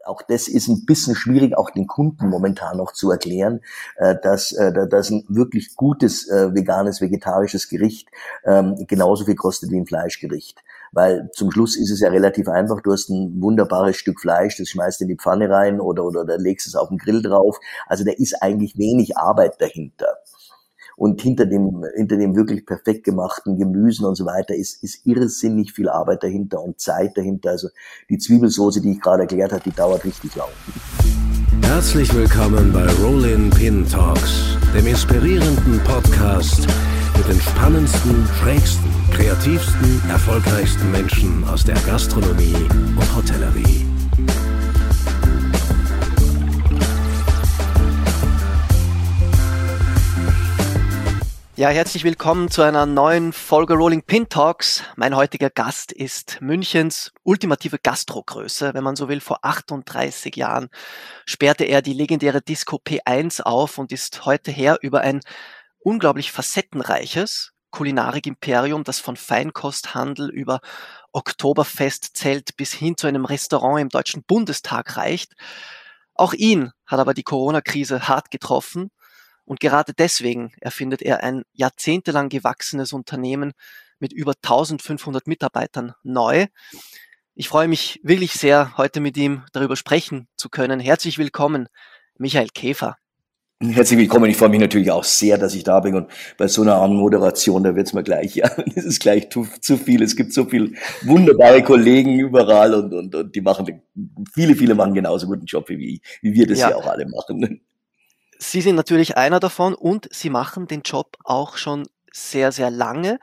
auch das ist ein bisschen schwierig, auch den Kunden momentan noch zu erklären, dass ein wirklich gutes veganes, vegetarisches Gericht genauso viel kostet wie ein Fleischgericht. Weil zum Schluss ist es ja relativ einfach. Du hast ein wunderbares Stück Fleisch, das schmeißt in die Pfanne rein oder da legst es auf den Grill drauf. Also da ist eigentlich wenig Arbeit dahinter. Und hinter dem wirklich perfekt gemachten Gemüsen und so weiter ist irrsinnig viel Arbeit dahinter und Zeit dahinter. Also die Zwiebelsoße, die ich gerade erklärt habe, die dauert richtig lang. Herzlich willkommen bei Rollin Pin Talks, dem inspirierenden Podcast mit den spannendsten, schrägsten, kreativsten, erfolgreichsten Menschen aus der Gastronomie und Hotellerie. Ja, herzlich willkommen zu einer neuen Folge Rolling Pin Talks. Mein heutiger Gast ist Münchens ultimative Gastrogröße. Wenn man so will, vor 38 Jahren sperrte er die legendäre Disco P1 auf und ist heute Herr über ein unglaublich facettenreiches Kulinarikimperium, das von Feinkosthandel über Oktoberfestzelt bis hin zu einem Restaurant im Deutschen Bundestag reicht. Auch ihn hat aber die Corona-Krise hart getroffen. Und gerade deswegen erfindet er ein jahrzehntelang gewachsenes Unternehmen mit über 1500 Mitarbeitern neu. Ich freue mich wirklich sehr, heute mit ihm darüber sprechen zu können. Herzlich willkommen, Michael Käfer. Herzlich willkommen. Ich freue mich natürlich auch sehr, dass ich da bin. Und bei so einer Anmoderation, da wird's mir gleich, ja, das ist gleich zu viel. Es gibt so viele wunderbare Kollegen überall und die machen, viele machen genauso guten Job wie wir das ja auch alle machen. Sie sind natürlich einer davon und Sie machen den Job auch schon sehr, sehr lange.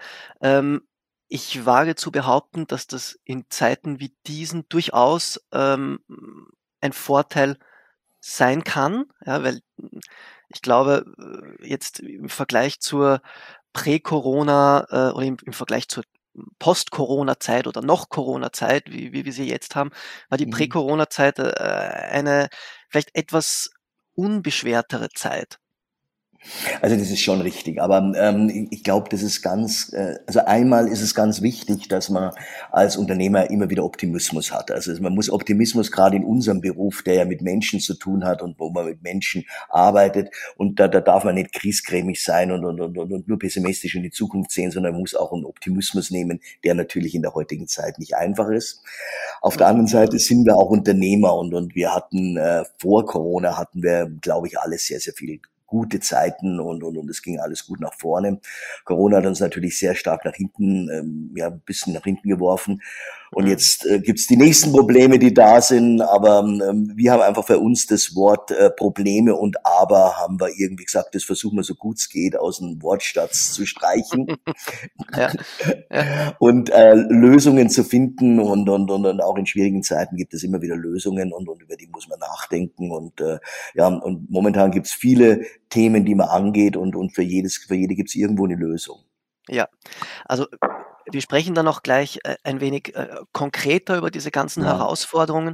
Ich wage zu behaupten, dass das in Zeiten wie diesen durchaus ein Vorteil sein kann, ja, weil ich glaube, jetzt im Vergleich zur Prä-Corona oder im Vergleich zur Post-Corona-Zeit oder noch Corona-Zeit, wie wir sie jetzt haben, war die Prä-Corona-Zeit eine vielleicht etwas unbeschwertere Zeit. Also das ist schon richtig, aber ich glaube, das ist also einmal ist es ganz wichtig, dass man als Unternehmer immer wieder Optimismus hat. Also man muss Optimismus gerade in unserem Beruf, der ja mit Menschen zu tun hat und wo man mit Menschen arbeitet, und da darf man nicht griesgrämig sein und nur pessimistisch in die Zukunft sehen, sondern man muss auch einen Optimismus nehmen, der natürlich in der heutigen Zeit nicht einfach ist. Auf der anderen Seite sind wir auch Unternehmer und wir hatten vor Corona glaube ich, alle sehr, sehr viel gute Zeiten und es ging alles gut nach vorne. Corona hat uns natürlich sehr stark nach hinten, ein bisschen nach hinten geworfen. Und jetzt gibt's die nächsten Probleme, die da sind, aber wir haben einfach für uns das Wort Probleme und aber haben wir irgendwie gesagt, das versuchen wir so gut es geht aus dem Wortschatz zu streichen. Ja. Und Lösungen zu finden und auch in schwierigen Zeiten gibt es immer wieder Lösungen und über die muss man nachdenken und und momentan gibt's viele Themen, die man angeht und für jede gibt's irgendwo eine Lösung. Ja, also wir sprechen dann auch gleich ein wenig konkreter über diese ganzen Herausforderungen.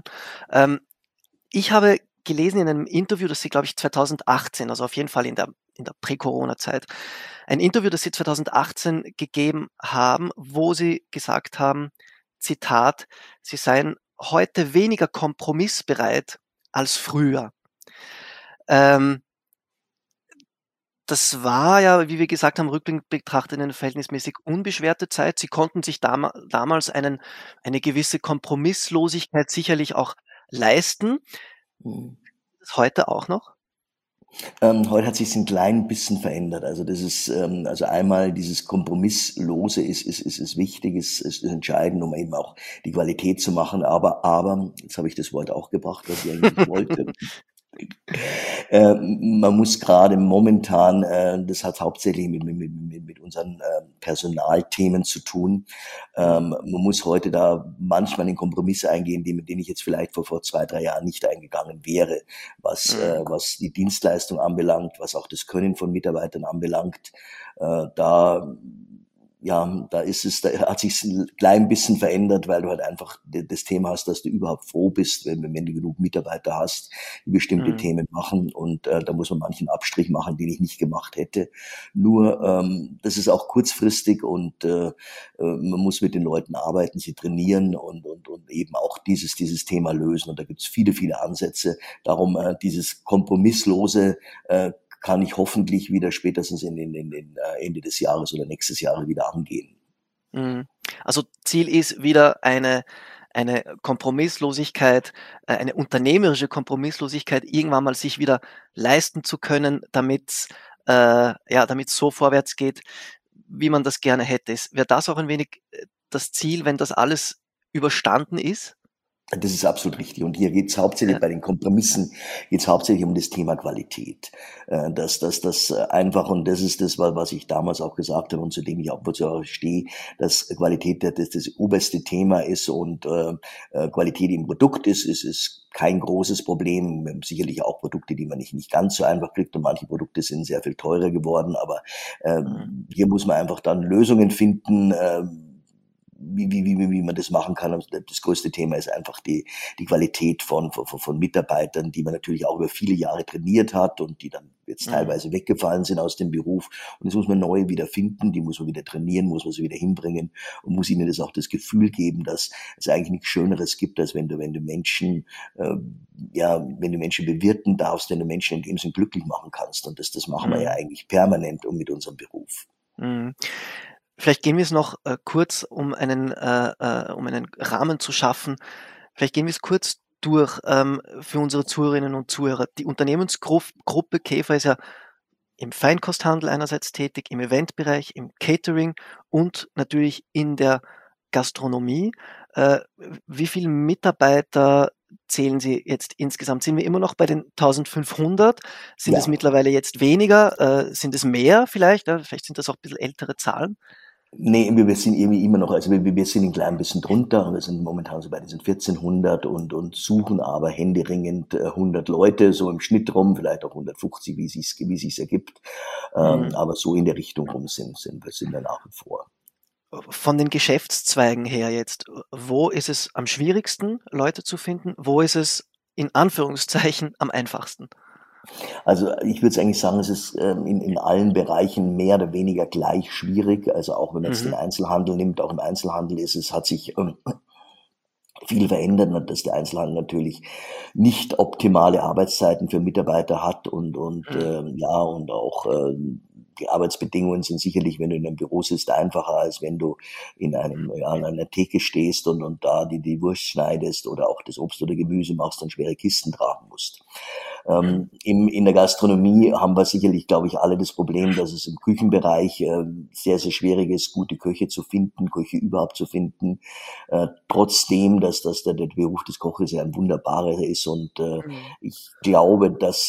Ich habe gelesen in einem Interview, das Sie, glaube ich, 2018, also auf jeden Fall in der Prä-Corona-Zeit, ein Interview, das Sie 2018 gegeben haben, wo Sie gesagt haben, Zitat, Sie seien heute weniger kompromissbereit als früher. Das war ja, wie wir gesagt haben, rückblickend betrachtet eine verhältnismäßig unbeschwerte Zeit. Sie konnten sich damals eine gewisse Kompromisslosigkeit sicherlich auch leisten. Das heute auch noch? Heute hat sich ein klein bisschen verändert. Also das ist, also einmal dieses Kompromisslose ist wichtig, ist entscheidend, um eben auch die Qualität zu machen. Aber, jetzt habe ich das Wort auch gebracht, was ich eigentlich wollte. Man muss gerade momentan, das hat hauptsächlich mit unseren Personalthemen zu tun. Man muss heute da manchmal in Kompromisse eingehen, den ich jetzt vielleicht vor 2-3 Jahren nicht eingegangen wäre, was die Dienstleistung anbelangt, was auch das Können von Mitarbeitern anbelangt. Da da hat sich ein klein bisschen verändert, weil du halt einfach das Thema hast, dass du überhaupt froh bist, wenn du genug Mitarbeiter hast, die bestimmte Mhm. Themen machen, und da muss man manchen Abstrich machen, den ich nicht gemacht hätte. Nur das ist auch kurzfristig, und man muss mit den Leuten arbeiten, sie trainieren, und eben auch dieses Thema lösen. Und da gibt es viele Ansätze. Darum dieses kompromisslose kann ich hoffentlich wieder spätestens in Ende des Jahres oder nächstes Jahr wieder angehen. Mhm. Also Ziel ist wieder eine Kompromisslosigkeit, eine unternehmerische Kompromisslosigkeit, irgendwann mal sich wieder leisten zu können, damit's so vorwärts geht, wie man das gerne hätte. Wäre das auch ein wenig das Ziel, wenn das alles überstanden ist? Das ist absolut richtig. Und hier geht es hauptsächlich Ja. bei den Kompromissen, geht es hauptsächlich um das Thema Qualität. Das einfach, und das ist das, was ich damals auch gesagt habe und zu dem ich auch stehe, dass Qualität das oberste Thema ist, und Qualität im Produkt ist kein großes Problem. Wir haben sicherlich auch Produkte, die man nicht ganz so einfach kriegt, und manche Produkte sind sehr viel teurer geworden, aber Mhm. hier muss man einfach dann Lösungen finden, wie man das machen kann. Und das größte Thema ist einfach die Qualität von Mitarbeitern, die man natürlich auch über viele Jahre trainiert hat und die dann jetzt Mhm. teilweise weggefallen sind aus dem Beruf. Und jetzt muss man neue wieder finden, die muss man wieder trainieren, muss man sie wieder hinbringen und muss ihnen das Gefühl geben, dass es eigentlich nichts Schöneres gibt, als wenn du Menschen, wenn du Menschen bewirten darfst, wenn du Menschen in dem Sinn glücklich machen kannst. Und das machen wir ja Mhm. eigentlich permanent mit unserem Beruf. Mhm. Vielleicht gehen wir es noch kurz, um einen Rahmen zu schaffen. Vielleicht gehen wir es kurz durch für unsere Zuhörerinnen und Zuhörer. Die Unternehmensgruppe Käfer ist ja im Feinkosthandel einerseits tätig, im Eventbereich, im Catering und natürlich in der Gastronomie. Äh, Wie viele Mitarbeiter zählen Sie jetzt insgesamt? Sind wir immer noch bei den 1500? Sind es Ja. mittlerweile jetzt weniger? Sind es mehr vielleicht? Vielleicht sind das auch ein bisschen ältere Zahlen. Nee, wir sind irgendwie immer noch, also wir sind ein klein bisschen drunter. Wir sind momentan so bei diesen 1400 und suchen aber händeringend 100 Leute, so im Schnitt rum, vielleicht auch 150, wie sich's ergibt. Mhm. Aber so in der Richtung rum sind wir nach wie vor. Von den Geschäftszweigen her jetzt, wo ist es am schwierigsten, Leute zu finden? Wo ist es in Anführungszeichen am einfachsten? Also ich würde eigentlich sagen, es ist in allen Bereichen mehr oder weniger gleich schwierig. Also auch wenn man jetzt den Mhm. Einzelhandel nimmt, auch im Einzelhandel hat sich viel verändert, dass der Einzelhandel natürlich nicht optimale Arbeitszeiten für Mitarbeiter hat, Mhm. und auch die Arbeitsbedingungen sind sicherlich, wenn du in einem Büro sitzt, einfacher, als wenn du an einer Theke stehst und da die Wurst schneidest oder auch das Obst oder Gemüse machst und schwere Kisten tragen musst. Mhm. In der Gastronomie haben wir sicherlich, glaube ich, alle das Problem, dass es im Küchenbereich sehr schwierig ist, gute Köche zu finden, Köche überhaupt zu finden. Trotzdem, dass der Beruf des Koches ja ein wunderbarer ist, und Mhm. ich glaube, dass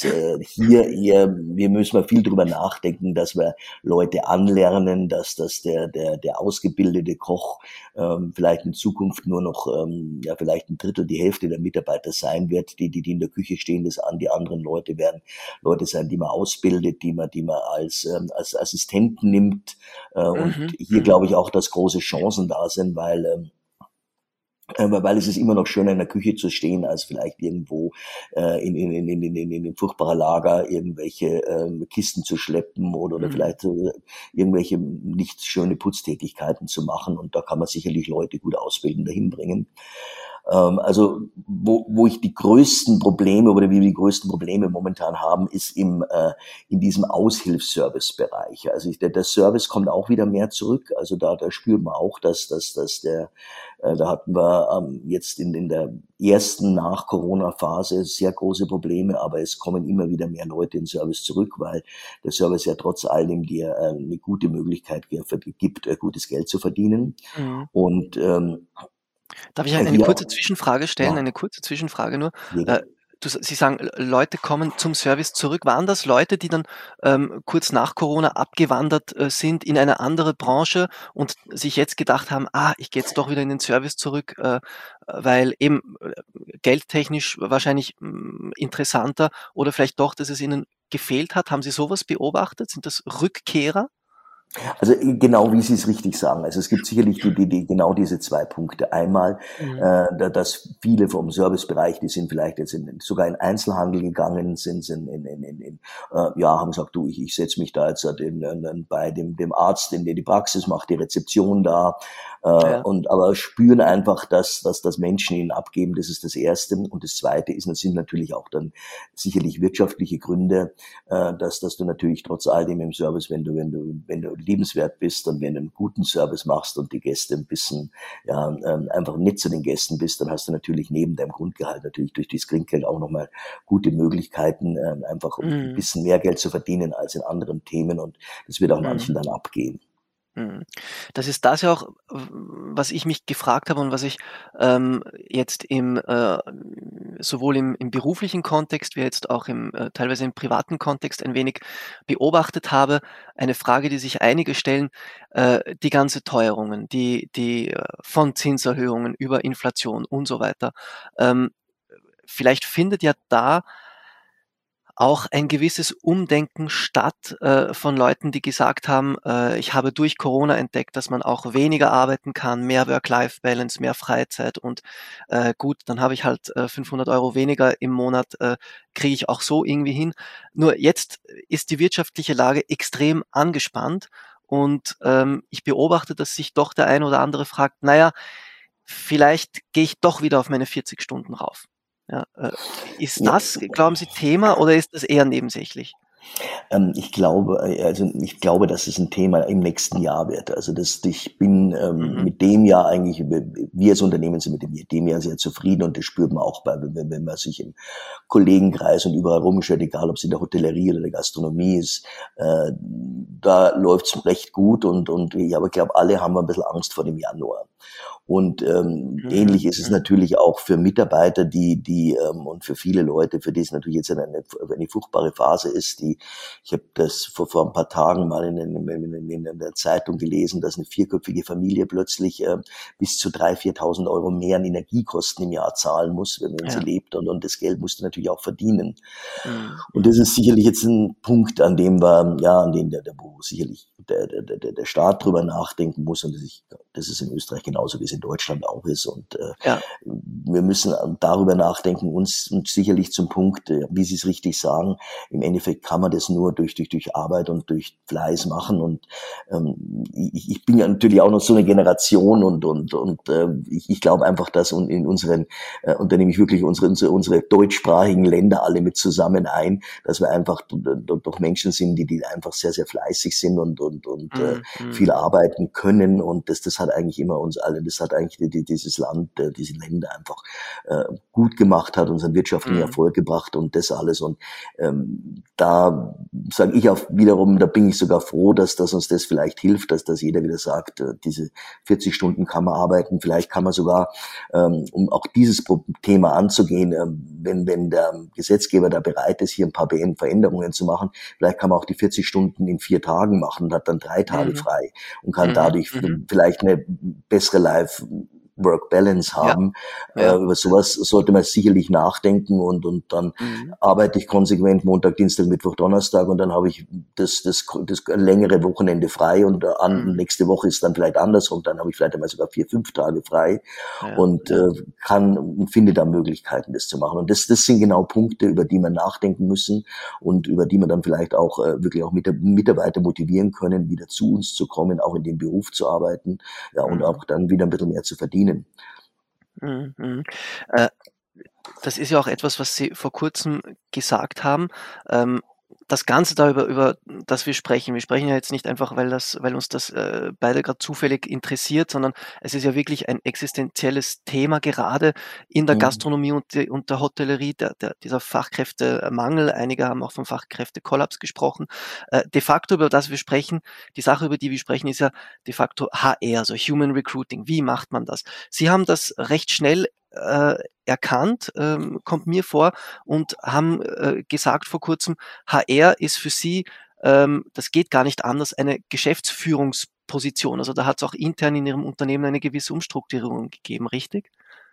wir müssen mal viel drüber nachdenken, dass wir Leute anlernen, dass der ausgebildete Koch vielleicht in Zukunft nur noch vielleicht ein Drittel, die Hälfte der Mitarbeiter sein wird, die in der Küche stehen. Die anderen Leute werden Leute sein, die man ausbildet, die man als Assistenten nimmt. Und Mhm. hier Mhm. glaube ich auch, dass große Chancen da sind, weil es ist immer noch schöner, in der Küche zu stehen, als vielleicht irgendwo in furchtbarer Lager irgendwelche Kisten zu schleppen oder Mhm. vielleicht irgendwelche nicht schöne Putztätigkeiten zu machen. Und da kann man sicherlich Leute gut ausbilden, dahin bringen. Also wo ich die größten Probleme oder wie wir die größten Probleme momentan haben, ist in diesem Aushilfsservice-Bereich. Also der Service kommt auch wieder mehr zurück. Also da spürt man auch, dass da hatten wir jetzt in der ersten Nach-Corona-Phase sehr große Probleme, aber es kommen immer wieder mehr Leute in den Service zurück, weil der Service ja trotz allem dir eine gute Möglichkeit gibt, gutes Geld zu verdienen. Mhm. Und Darf ich eine hier, kurze Zwischenfrage stellen? ja, Eine kurze Zwischenfrage nur. jeder. Äh, Sie sagen, Leute kommen zum Service zurück. Waren das Leute, die dann kurz nach Corona abgewandert sind in eine andere Branche und sich jetzt gedacht haben, ich gehe jetzt doch wieder in den Service zurück, weil eben geldtechnisch wahrscheinlich interessanter oder vielleicht doch, dass es ihnen gefehlt hat? Haben Sie sowas beobachtet? Sind das Rückkehrer? Also genau wie Sie es richtig sagen. Also es gibt sicherlich genau diese zwei Punkte. Einmal, dass viele vom Servicebereich, die sind vielleicht jetzt sogar in Einzelhandel gegangen, haben gesagt, du, ich setze mich da jetzt bei dem Arzt in die Praxis, mache die Rezeption da, Ja. und aber spüren einfach, dass das Menschen ihnen abgeben. Das ist das Erste. Und das Zweite sind natürlich auch dann sicherlich wirtschaftliche Gründe, dass du natürlich trotz all dem im Service, wenn du liebenswert bist und wenn du einen guten Service machst und die Gäste ein bisschen einfach nett zu den Gästen bist, dann hast du natürlich neben deinem Grundgehalt natürlich durch das Trinkgeld auch nochmal gute Möglichkeiten, einfach ein Mhm. bisschen mehr Geld zu verdienen als in anderen Themen, und das wird auch Mhm. manchen dann abgehen. Mhm. Das ist das ja auch, was ich mich gefragt habe und was ich jetzt sowohl im beruflichen Kontext wie jetzt auch teilweise im privaten Kontext ein wenig beobachtet habe. Eine Frage, die sich einige stellen, die ganze Teuerungen, die von Zinserhöhungen über Inflation und so weiter. Ähm, Vielleicht findet ja da auch ein gewisses Umdenken statt von Leuten, die gesagt haben, ich habe durch Corona entdeckt, dass man auch weniger arbeiten kann, mehr Work-Life-Balance, mehr Freizeit und gut, dann habe ich halt 500 Euro weniger im Monat, kriege ich auch so irgendwie hin. Nur jetzt ist die wirtschaftliche Lage extrem angespannt und ich beobachte, dass sich doch der ein oder andere fragt, naja, vielleicht gehe ich doch wieder auf meine 40 Stunden rauf. Ja, ist Ja, das, glauben Sie, Thema oder ist das eher nebensächlich? ich glaube, dass es ein Thema im nächsten Jahr wird. Also ich bin Mhm. mit dem Jahr eigentlich, wir als Unternehmen sind mit dem Jahr sehr zufrieden, und das spürt man auch wenn man sich im Kollegenkreis und überall rumschaut, egal ob es in der Hotellerie oder der Gastronomie ist, da läuft's recht gut, und ich aber glaube, alle haben ein bisschen Angst vor dem Januar. Und Mhm. ähnlich ist es Mhm. natürlich auch für Mitarbeiter, und für viele Leute, für die es natürlich jetzt eine furchtbare Phase ist. Ich habe das vor ein paar Tagen mal in der Zeitung gelesen, dass eine vierköpfige Familie plötzlich bis zu 3.000, 4.000 Euro mehr an Energiekosten im Jahr zahlen muss, wenn sie Ja. lebt. Und das Geld musst du natürlich auch verdienen. Mhm. Und das Mhm. ist sicherlich jetzt ein Punkt, an dem wo sicherlich der Staat drüber nachdenken muss. Und das ist in Österreich genauso, wie es in Deutschland auch ist. Und Ja. wir müssen darüber nachdenken, und sicherlich zum Punkt, wie Sie es richtig sagen, im Endeffekt kann man das nur durch Arbeit und durch Fleiß machen. Und ich bin ja natürlich auch noch so eine Generation, ich glaube einfach, dass in unseren, und da nehme ich wirklich unsere deutschsprachigen Länder alle mit zusammen ein, dass wir einfach doch Menschen sind, die einfach sehr, sehr fleißig sind und Mhm. Mhm. viel arbeiten können, und das hat eigentlich immer uns alle, das hat eigentlich dieses Land, diese Länder einfach gut gemacht, hat unseren wirtschaftlichen Mhm. Erfolg gebracht und das alles, und da sage ich auch wiederum, da bin ich sogar froh, dass uns das vielleicht hilft, dass jeder wieder sagt, diese 40 Stunden kann man arbeiten, vielleicht kann man sogar, um auch dieses Thema anzugehen, wenn der Gesetzgeber da bereit ist, hier ein paar Veränderungen zu machen, vielleicht kann man auch die 40 Stunden in 4 Tagen machen und hat dann 3 Tage Mhm. frei und kann Mhm. dadurch Mhm. vielleicht eine bessere Work-Balance Ja. haben. Ja. Über sowas sollte man sicherlich nachdenken, und dann Mhm. arbeite ich konsequent Montag, Dienstag, Mittwoch, Donnerstag, und dann habe ich das längere Wochenende frei, und Mhm. nächste Woche ist dann vielleicht andersrum, dann habe ich vielleicht einmal sogar 4, 5 Tage frei, Ja. und Ja. finde da Möglichkeiten, das zu machen. Und das sind genau Punkte, über die man nachdenken müssen und über die man dann vielleicht auch wirklich auch Mitarbeiter motivieren können, wieder zu uns zu kommen, auch in dem Beruf zu arbeiten, ja, und Mhm. auch dann wieder ein bisschen mehr zu verdienen. Mhm. Mhm. Äh, Das ist ja auch etwas, was Sie vor Kurzem gesagt haben. Ähm, Das Ganze da über das wir sprechen ja jetzt nicht einfach, weil uns das beide gerade zufällig interessiert, sondern es ist ja wirklich ein existenzielles Thema, gerade in der Mhm. Gastronomie und der Hotellerie, dieser Fachkräftemangel. Einige haben auch vom Fachkräftekollaps gesprochen. De facto, über das wir sprechen, die Sache, über die wir sprechen, ist ja de facto HR, also Human Recruiting. Wie macht man das? Sie haben das recht schnell erkannt, kommt mir vor, und haben gesagt vor kurzem, HR ist für Sie, das geht gar nicht anders, eine Geschäftsführungsposition. Also da hat es auch intern in Ihrem Unternehmen eine gewisse Umstrukturierung gegeben, richtig?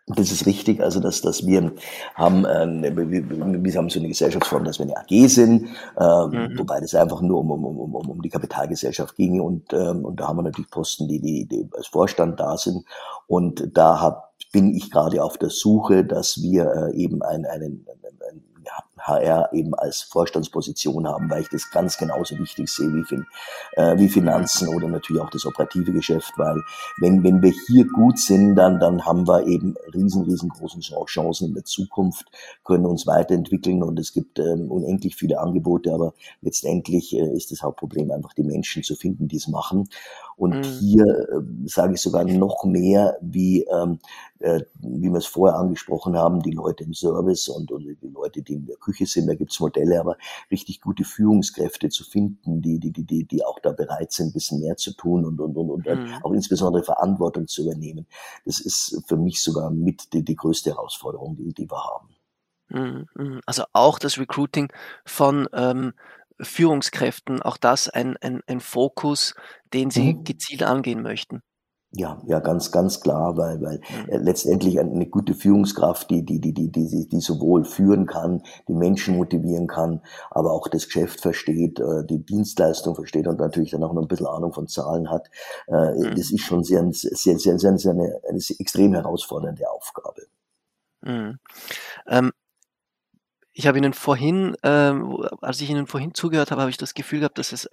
Das ist richtig, also dass wir haben, wir haben so eine Gesellschaftsform, dass wir eine AG sind, Mhm. wobei das einfach nur um die Kapitalgesellschaft ging und da haben wir natürlich Posten, die als Vorstand da sind und bin ich gerade auf der Suche, dass wir eben einen HR eben als Vorstandsposition haben, weil ich das ganz genauso wichtig sehe wie Finanzen oder natürlich auch das operative Geschäft, weil wenn wir hier gut sind, dann haben wir eben riesengroße Chancen in der Zukunft, können uns weiterentwickeln und es gibt unendlich viele Angebote, aber letztendlich ist das Hauptproblem einfach die Menschen zu finden, die es machen. Und Mhm. hier sage ich sogar noch mehr, wie wir es vorher angesprochen haben, die Leute im Service und die Leute, die in der Küche sind, da gibt's Modelle, aber richtig gute Führungskräfte zu finden, die auch da bereit sind, ein bisschen mehr zu tun und Mhm. auch insbesondere Verantwortung zu übernehmen. Das ist für mich sogar mit die größte Herausforderung, die wir haben. Mhm. Mhm. Also auch das Recruiting von Führungskräften, auch das ein Fokus, den Sie Mhm. gezielt angehen möchten. Ja, ganz klar, weil Mhm. letztendlich eine gute Führungskraft, die sowohl führen kann, die Menschen motivieren kann, aber auch das Geschäft versteht, die Dienstleistung versteht und natürlich dann auch noch ein bisschen Ahnung von Zahlen hat. Das Mhm. ist schon sehr eine extrem herausfordernde Aufgabe. Mhm. Ähm, Ich habe Ihnen vorhin, als ich Ihnen vorhin zugehört habe, habe ich das Gefühl gehabt, dass es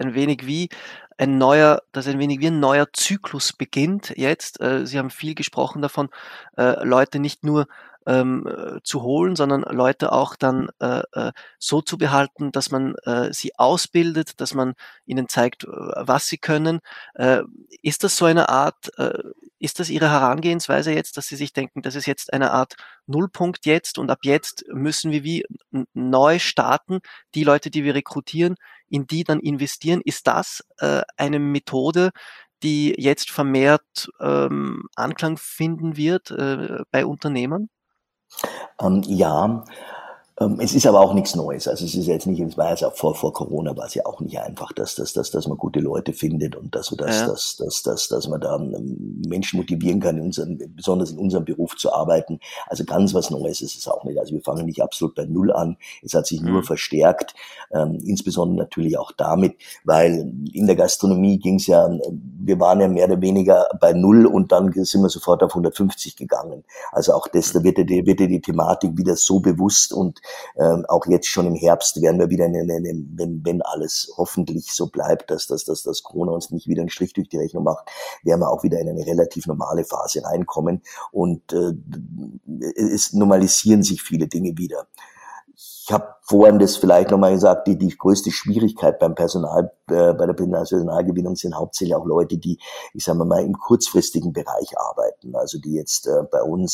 ein wenig wie ein neuer Zyklus beginnt jetzt. Sie haben viel gesprochen davon, Leute nicht nur zu holen, sondern Leute auch dann so zu behalten, dass man sie ausbildet, dass man ihnen zeigt, was sie können. Äh, ist das so eine Art, ist das Ihre Herangehensweise jetzt, dass Sie sich denken, das ist jetzt eine Art Nullpunkt jetzt und ab jetzt müssen wir wie neu starten, die Leute, die wir rekrutieren, in die dann investieren. Ist das eine Methode, die jetzt vermehrt Anklang finden wird bei Unternehmern? Ja, es ist aber auch nichts Neues. Also es ist jetzt nicht, es war jetzt auch vor Corona war es ja auch nicht einfach, dass man gute Leute findet und Ja. dass man da Menschen motivieren kann, besonders in unserem Beruf zu arbeiten. Also ganz was Neues ist es auch nicht. Also wir fangen nicht absolut bei Null an. Es hat sich nur Mhm. verstärkt, insbesondere natürlich auch damit, weil in der Gastronomie ging es ja, wir waren ja mehr oder weniger bei Null und dann sind wir sofort auf 150 gegangen. Also auch das, da wird dir die Thematik wieder so bewusst und auch jetzt schon im Herbst werden wir wieder, wenn alles hoffentlich so bleibt, dass Corona uns nicht wieder einen Strich durch die Rechnung macht, werden wir auch wieder in eine relativ normale Phase reinkommen und es normalisieren sich viele Dinge wieder. Ich habe vorhin das vielleicht nochmal gesagt, die größte Schwierigkeit beim bei der Personalgewinnung sind hauptsächlich auch Leute, die, ich sage mal, im kurzfristigen Bereich arbeiten. Also die jetzt bei uns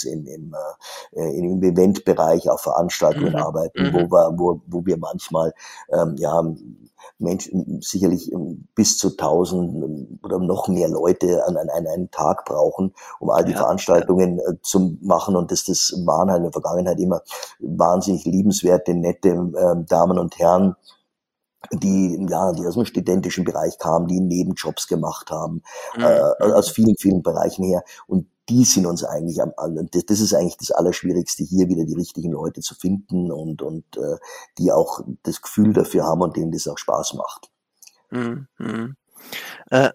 im Eventbereich auf Veranstaltungen Mhm. arbeiten, Mhm. wo wir manchmal ja Menschen sicherlich bis zu 1000 oder noch mehr Leute an einem Tag brauchen, um all die Ja, ja. Veranstaltungen zu machen. Und das waren halt in der Vergangenheit immer wahnsinnig liebenswerte, nette Damen und Herren, die aus dem studentischen Bereich kamen, die Nebenjobs gemacht haben, Mhm. aus Mhm. vielen Bereichen her. Und die sind uns eigentlich das ist eigentlich das Allerschwierigste, hier wieder die richtigen Leute zu finden und die auch das Gefühl dafür haben und denen das auch Spaß macht. Mhm. Mhm. Äh,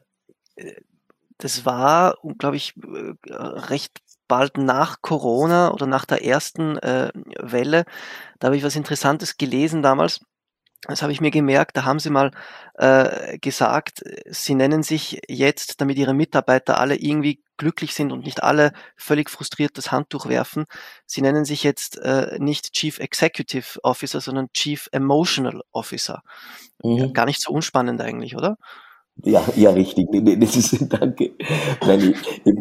Das war, glaube ich, recht bald nach Corona oder nach der ersten Welle. Da habe ich was Interessantes gelesen damals. Das habe ich mir gemerkt, da haben sie mal gesagt, sie nennen sich jetzt, damit ihre Mitarbeiter alle irgendwie glücklich sind und nicht alle völlig frustriert das Handtuch werfen, sie nennen sich jetzt nicht Chief Executive Officer, sondern Chief Emotional Officer. Ja, Mhm. gar nicht so unspannend eigentlich, oder? Ja, richtig. Nee, das ist, danke. Nein,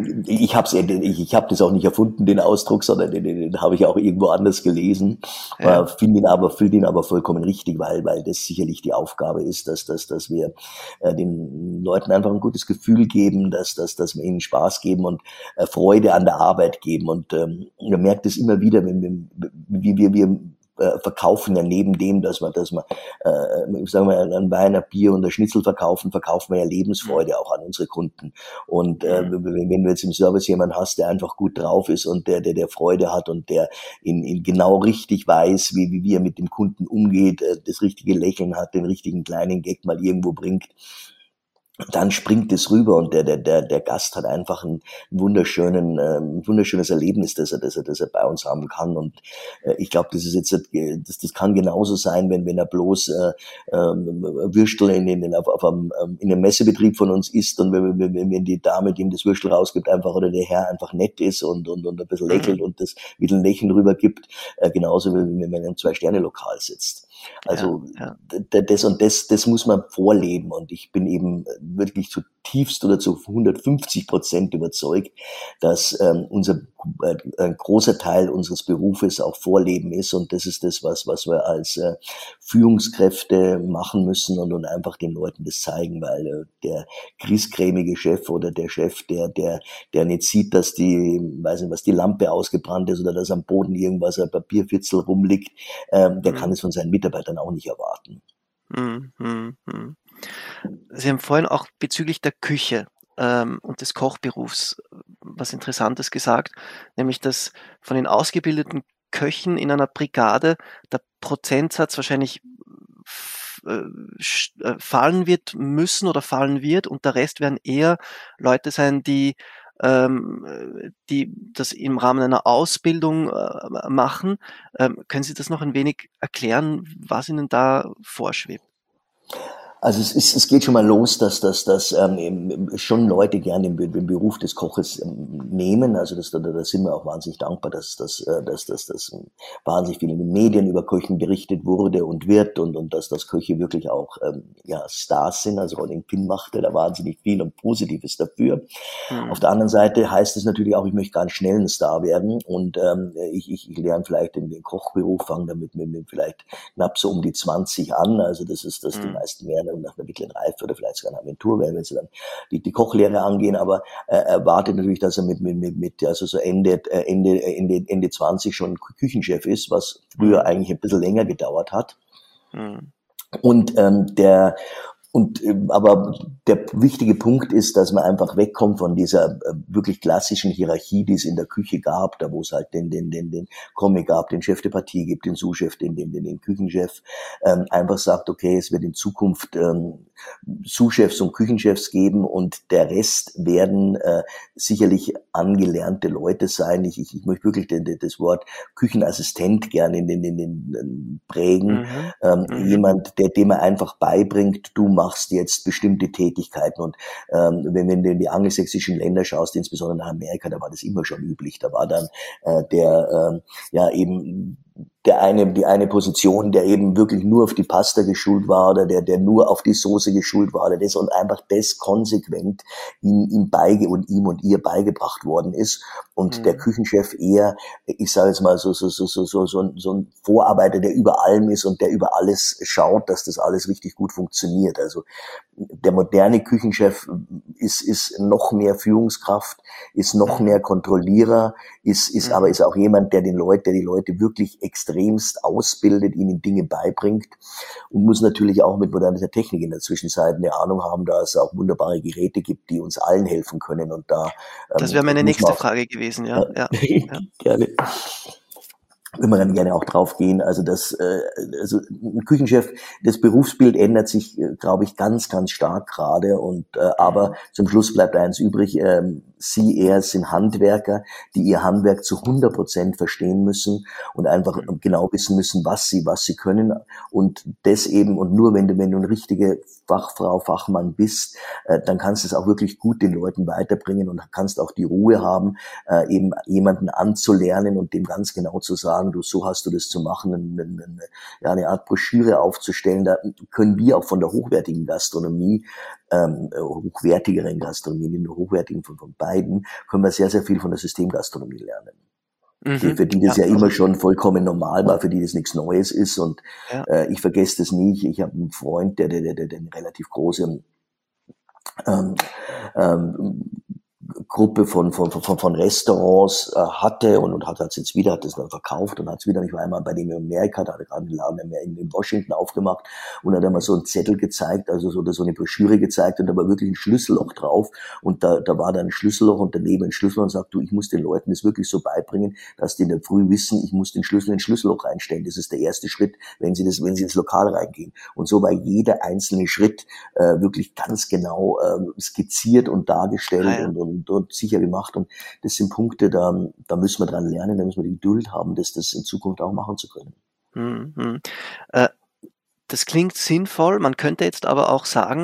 ich habe das auch nicht erfunden, den Ausdruck, sondern den habe ich auch irgendwo anders gelesen. Ja. Finde ihn aber vollkommen richtig, weil das sicherlich die Aufgabe ist, dass wir den Leuten einfach ein gutes Gefühl geben, dass wir ihnen Spaß geben und Freude an der Arbeit geben. Und man merkt es immer wieder, wie wir verkaufen ja neben dem, dass wir sagen wir, ein Wein, ein Bier und ein Schnitzel verkaufen wir ja Lebensfreude auch an unsere Kunden. Und wenn du jetzt im Service jemanden hast, der einfach gut drauf ist und der Freude hat und der in genau richtig weiß, wie er mit dem Kunden umgeht, das richtige Lächeln hat, den richtigen kleinen Gag mal irgendwo bringt, dann springt es rüber und der Gast hat einfach ein wunderschönes Erlebnis, das er bei uns haben kann. Und ich glaube, das ist jetzt, das kann genauso sein, wenn er bloß Würstel in einem Messebetrieb von uns isst und wenn die Dame, die ihm das Würstel rausgibt, einfach oder der Herr einfach nett ist und ein bisschen lächelt und das mit ein Lächeln rübergibt, genauso wie wenn man in einem 2-Sterne-Lokal sitzt. Also das muss man vorleben und ich bin eben wirklich zutiefst oder zu 150% überzeugt, dass ein großer Teil unseres Berufes auch Vorleben ist und das ist das, was wir als Führungskräfte machen müssen und einfach den Leuten das zeigen, weil der griesgrämige Chef oder der Chef, der nicht sieht, dass weiß nicht, was die Lampe ausgebrannt ist oder dass am Boden irgendwas, ein Papierfitzel rumliegt, der kann es von seinen Mitarbeitern auch nicht erwarten. Sie haben vorhin auch bezüglich der Küche und des Kochberufs was Interessantes gesagt, nämlich dass von den ausgebildeten Köchen in einer Brigade der Prozentsatz wahrscheinlich fallen wird und der Rest werden eher Leute sein, die das im Rahmen einer Ausbildung machen. Können Sie das noch ein wenig erklären, was Ihnen da vorschwebt? Also es geht schon mal los, dass schon Leute gerne den Beruf des Koches nehmen. Also da sind wir auch wahnsinnig dankbar, dass wahnsinnig viel in den Medien über Köchen berichtet wurde und wird und dass das Köche wirklich auch Stars sind. Also Rolling Pin machte da wahnsinnig viel und Positives dafür. Auf der anderen Seite heißt es natürlich auch, ich möchte ganz schnell ein Star werden und ich lerne vielleicht den Kochberuf, fange damit mit vielleicht knapp so um die 20 an. Also das ist das, die meisten werden nach einer mittleren Reife oder vielleicht sogar einer Agentur werden, wenn sie dann die Kochlehre angehen, aber erwartet natürlich, dass er also so Ende 20 schon Küchenchef ist, was früher eigentlich ein bisschen länger gedauert hat. Aber der wichtige Punkt ist, dass man einfach wegkommt von dieser wirklich klassischen Hierarchie, die es in der Küche gab, da wo es halt den Comic gab, den Chef de Partie gibt, den Sous-Chef, den Küchenchef, einfach sagt, okay, es wird in Zukunft Sous-Chefs und Küchenchefs geben und der Rest werden sicherlich angelernte Leute sein. Ich möchte wirklich das Wort Küchenassistent gerne in den prägen. Jemand, dem man einfach beibringt, du machst jetzt bestimmte Tätigkeiten und wenn du in die angelsächsischen Länder schaust, insbesondere nach Amerika, da war das immer schon üblich. Da war dann die eine Position, der eben wirklich nur auf die Pasta geschult war oder der nur auf die Soße geschult war oder das und einfach das konsequent ihm und ihr beigebracht worden ist und der Küchenchef eher, ich sage jetzt mal so ein Vorarbeiter, der über allem ist und der über alles schaut, dass das alles richtig gut funktioniert. Also der moderne Küchenchef ist noch mehr Führungskraft, ist noch mehr Kontrollierer, ist auch jemand, der die Leute wirklich extremst ausbildet, ihnen Dinge beibringt und muss natürlich auch mit moderner Technik in der Zwischenzeit eine Ahnung haben, da es auch wunderbare Geräte gibt, die uns allen helfen können und da. Das wäre meine nächste Frage gewesen, ja. Gerne. Können wir dann gerne auch drauf gehen. Also also ein Küchenchef, das Berufsbild ändert sich, glaube ich, ganz, ganz stark gerade und aber zum Schluss bleibt eins übrig. Sie sind Handwerker, die ihr Handwerk zu 100% verstehen müssen und einfach genau wissen müssen, was sie können und das eben und nur wenn du eine richtige Fachfrau, Fachmann bist, dann kannst du es auch wirklich gut den Leuten weiterbringen und kannst auch die Ruhe haben, eben jemanden anzulernen und dem ganz genau zu sagen, so hast du das zu machen, eine Art Broschüre aufzustellen. Da können wir auch von der hochwertigen Gastronomie, hochwertigeren Gastronomie, nicht nur hochwertigen von beiden, können wir sehr, sehr viel von der Systemgastronomie lernen. Für die das immer schon vollkommen normal war, für die das nichts Neues ist und ich vergesse das nie. Ich habe einen Freund, der eine relativ große Gruppe von Restaurants hatte und hat das jetzt wieder, hat das dann verkauft und hat es wieder, ich war einmal bei dem in Amerika, da hat er gerade einen Laden in Washington aufgemacht und hat einmal so einen Zettel gezeigt, also so eine Broschüre gezeigt und da war wirklich ein Schlüsselloch drauf und da war dann ein Schlüsselloch und daneben ein Schlüssel und sagt, du, ich muss den Leuten das wirklich so beibringen, dass die in der Früh wissen, ich muss den Schlüssel ins Schlüsselloch reinstellen. Das ist der erste Schritt, wenn sie ins Lokal reingehen. Und so war jeder einzelne Schritt wirklich ganz genau skizziert und dargestellt und sicher gemacht. Und das sind Punkte, da müssen wir dran lernen, da müssen wir die Geduld haben, das in Zukunft auch machen zu können. Mhm. Das klingt sinnvoll. Man könnte jetzt aber auch sagen,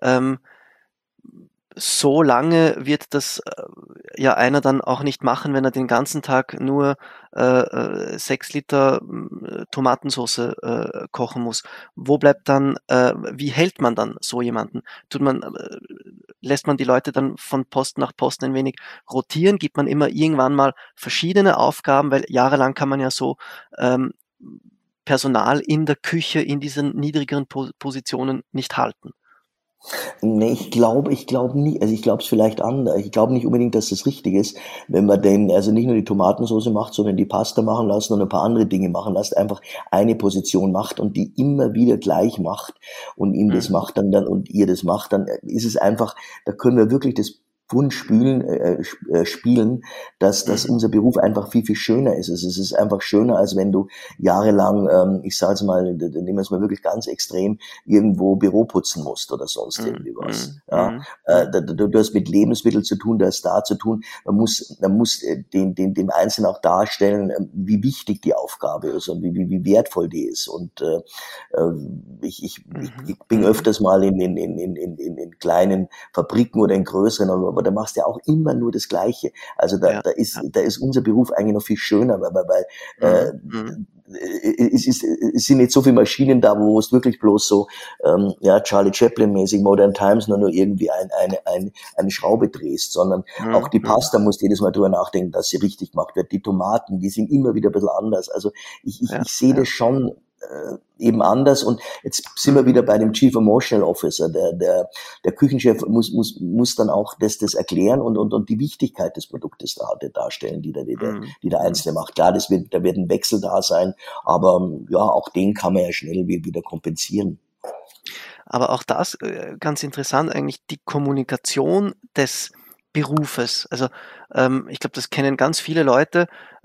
so lange wird das ja einer dann auch nicht machen, wenn er den ganzen Tag nur 6 Liter Tomatensauce kochen muss. Wo bleibt dann, wie hält man dann so jemanden? Lässt man die Leute dann von Posten nach Posten ein wenig rotieren? Gibt man immer irgendwann mal verschiedene Aufgaben? Weil jahrelang kann man ja so Personal in der Küche in diesen niedrigeren Positionen nicht halten. Nee, ich glaube nie, also ich glaube es vielleicht anders. Ich glaube nicht unbedingt, dass das richtig ist, wenn man also nicht nur die Tomatensauce macht, sondern die Pasta machen lassen und ein paar andere Dinge machen lässt, einfach eine Position macht und die immer wieder gleich macht und ihm das macht dann und ihr das macht, dann ist es einfach, da können wir wirklich das Wunsch spielen, dass unser Beruf einfach viel, viel schöner ist. Es ist einfach schöner, als wenn du jahrelang, ich sage es mal, nehmen wir es mal wirklich ganz extrem, irgendwo Büro putzen musst oder sonst irgendwie was. Ja, du hast mit Lebensmitteln zu tun, du hast da zu tun. Man muss dem Einzelnen auch darstellen, wie wichtig die Aufgabe ist und wie wertvoll die ist. Und ich bin öfters mal in kleinen Fabriken oder in größeren, aber da machst du ja auch immer nur das Gleiche. Also da ist unser Beruf eigentlich noch viel schöner, weil es sind nicht so viele Maschinen da, wo es wirklich bloß so Charlie Chaplin-mäßig Modern Times nur irgendwie eine Schraube drehst, sondern auch die Pasta muss jedes Mal drüber nachdenken, dass sie richtig gemacht wird. Die Tomaten, die sind immer wieder ein bisschen anders. Also ich sehe das schon eben anders und jetzt sind wir wieder bei dem Chief Emotional Officer, der Küchenchef muss dann auch das erklären und die Wichtigkeit des Produktes darstellen, die der Einzelne macht. Klar, da wird ein Wechsel da sein, aber ja, auch den kann man ja schnell wieder kompensieren. Aber auch das, ganz interessant eigentlich, die Kommunikation des Berufes. Also ich glaube, das kennen ganz viele Leute,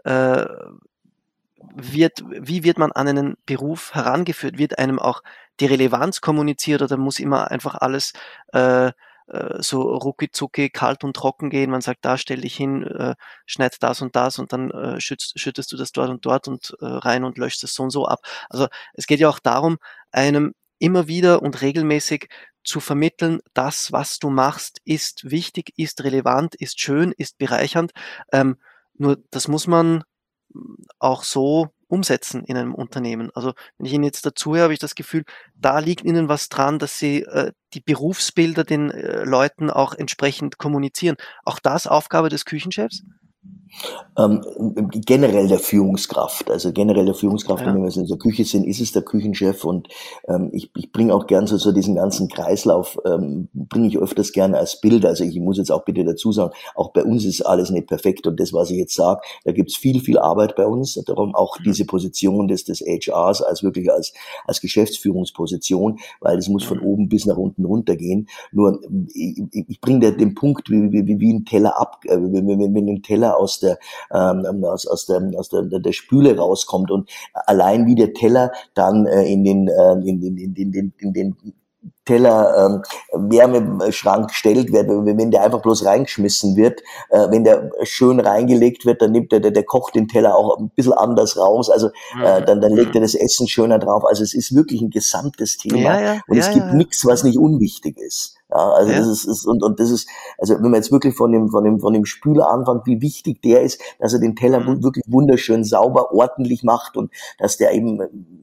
wie wird man an einen Beruf herangeführt? Wird einem auch die Relevanz kommuniziert oder muss immer einfach alles so rucki-zucki, kalt und trocken gehen? Man sagt, da stell dich hin, schneid das und dann schüttest du das dort und rein und löscht es so und so ab. Also es geht ja auch darum, einem immer wieder und regelmäßig zu vermitteln, das, was du machst, ist wichtig, ist relevant, ist schön, ist bereichernd. Nur das muss man auch so umsetzen in einem Unternehmen. Also wenn ich Ihnen jetzt dazu höre, habe ich das Gefühl, da liegt Ihnen was dran, dass Sie die Berufsbilder den Leuten auch entsprechend kommunizieren. Auch das Aufgabe des Küchenchefs? Generell der Führungskraft, wenn wir in der Küche sind, ist es der Küchenchef und ich bringe auch gern so diesen ganzen Kreislauf, bringe ich öfters gerne als Bild, also ich muss jetzt auch bitte dazu sagen, auch bei uns ist alles nicht perfekt und das, was ich jetzt sage, da gibt's viel, viel Arbeit bei uns, darum auch diese Position des HRs als wirklich als Geschäftsführungsposition, weil es muss von oben bis nach unten runtergehen, nur ich bringe den Punkt, wie ein Teller wenn ein Teller aus der Spüle rauskommt und allein wie der Teller dann in den Teller Wärmeschrank gestellt wird, wenn der einfach bloß reingeschmissen wird, wenn der schön reingelegt wird, dann nimmt der kocht den Teller auch ein bisschen anders raus, also dann legt er das Essen schöner drauf, also es ist wirklich ein gesamtes Thema und es gibt nichts, was nicht unwichtig ist. Ja, also das ist das ist, also wenn man jetzt wirklich von dem Spüler anfängt, wie wichtig der ist, dass er den Teller wirklich wunderschön sauber, ordentlich macht und dass der eben,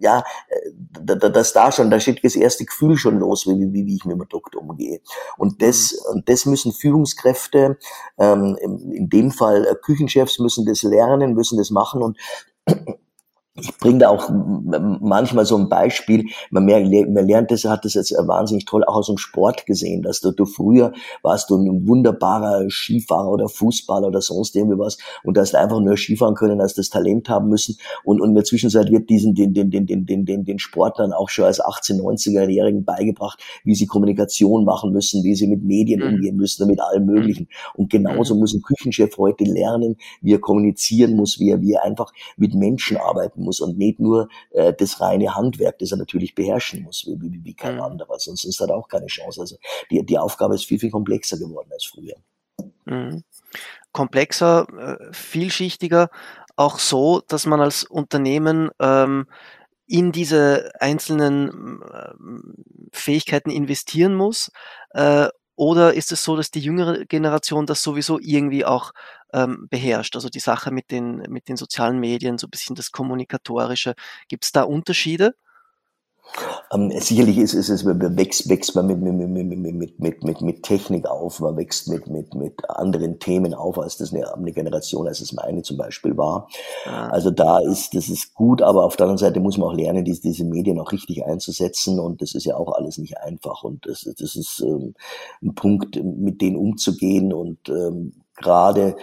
da steht das erste Gefühl schon los, wie ich mit dem Produkt umgehe. Und das müssen Führungskräfte, in dem Fall Küchenchefs müssen das lernen, müssen das machen und Ich bringe da auch manchmal so ein Beispiel. Man lernt das, hat das jetzt wahnsinnig toll auch aus dem Sport gesehen, dass du früher warst du ein wunderbarer Skifahrer oder Fußballer oder sonst irgendwie was und hast einfach nur Skifahren können, hast das Talent haben müssen und in der Zwischenzeit wird den Sportlern auch schon als 18, 90er-Jährigen beigebracht, wie sie Kommunikation machen müssen, wie sie mit Medien umgehen müssen, mit allem Möglichen. Und genauso muss ein Küchenchef heute lernen, wie er kommunizieren muss, wie er einfach mit Menschen arbeiten muss und nicht nur das reine Handwerk, das er natürlich beherrschen muss, wie kein anderer, sonst hat er auch keine Chance. Also die Aufgabe ist viel, viel komplexer geworden als früher. Komplexer, vielschichtiger, auch so, dass man als Unternehmen in diese einzelnen Fähigkeiten investieren muss? Oder ist es so, dass die jüngere Generation das sowieso irgendwie auch beherrscht? Also die Sache mit den sozialen Medien, so ein bisschen das Kommunikatorische. Gibt es da Unterschiede? Sicherlich wächst man mit Technik auf, man wächst mit anderen Themen auf, als das eine Generation, als es meine zum Beispiel war. Also das ist gut, aber auf der anderen Seite muss man auch lernen, diese Medien auch richtig einzusetzen und das ist ja auch alles nicht einfach und das ist ein Punkt, mit denen umzugehen und gerade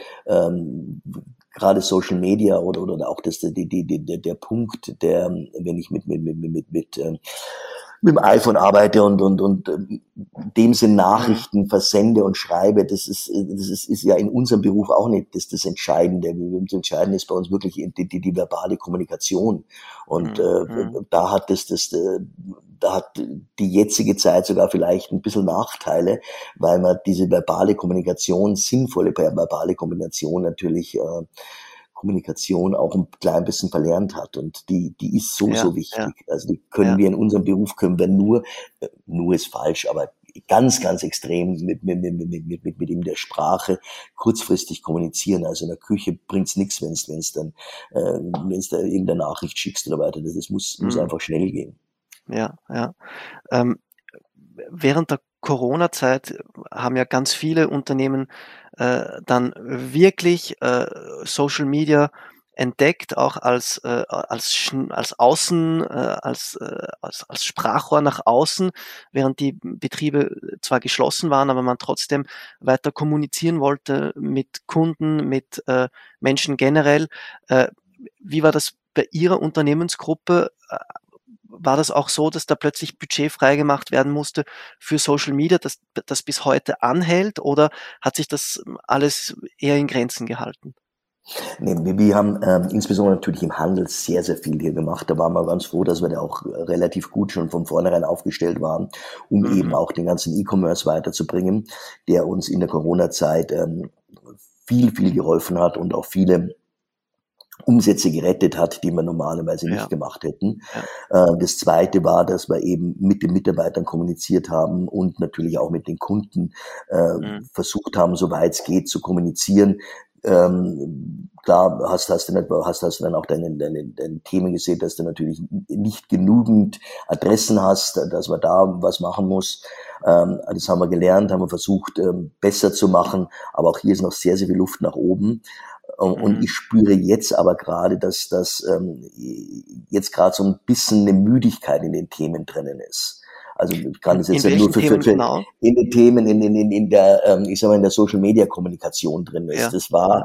Social Media oder auch der Punkt, der, wenn ich mit dem iPhone arbeite und dem Sinn Nachrichten versende und schreibe, das ist ja in unserem Beruf auch nicht das Entscheidende. Das Entscheidende ist bei uns wirklich die verbale Kommunikation. Und da hat die jetzige Zeit sogar vielleicht ein bisschen Nachteile, weil man diese verbale Kommunikation, sinnvolle verbale Kommunikation natürlich Kommunikation auch ein klein bisschen verlernt hat und die ist so wichtig. Ja. Also die können wir in unserem Beruf nur ist falsch, aber ganz, ganz extrem mit in der Sprache kurzfristig kommunizieren. Also in der Küche bringt's nichts, wenn da irgendeine Nachricht schickst oder weiter. Das muss einfach schnell gehen. Ja. Während der Corona-Zeit haben ja ganz viele Unternehmen dann wirklich Social Media entdeckt, auch als Außen, als Sprachrohr nach außen, während die Betriebe zwar geschlossen waren, aber man trotzdem weiter kommunizieren wollte mit Kunden, mit Menschen generell. Wie war das bei Ihrer Unternehmensgruppe? War das auch so, dass da plötzlich Budget freigemacht werden musste für Social Media, dass das bis heute anhält, oder hat sich das alles eher in Grenzen gehalten? Nee, wir haben insbesondere natürlich im Handel sehr, sehr viel hier gemacht. Da waren wir ganz froh, dass wir da auch relativ gut schon von vornherein aufgestellt waren, um eben auch den ganzen E-Commerce weiterzubringen, der uns in der Corona-Zeit viel geholfen hat und auch viele Umsätze gerettet hat, die wir normalerweise nicht gemacht hätten. Ja. Das Zweite war, dass wir eben mit den Mitarbeitern kommuniziert haben und natürlich auch mit den Kunden versucht haben, soweit es geht, zu kommunizieren. Klar hast du dann auch deine Themen gesehen, dass du natürlich nicht genügend Adressen hast, dass man da was machen muss. Das haben wir gelernt, haben wir versucht, besser zu machen. Aber auch hier ist noch sehr, sehr viel Luft nach oben. Und ich spüre jetzt aber gerade, dass jetzt gerade so ein bisschen eine Müdigkeit in den Themen drinnen ist. Also ich kann es jetzt ja nur für genau? In den Themen in der ich sag mal in der Social Media Kommunikation drin ist. Ja. Das war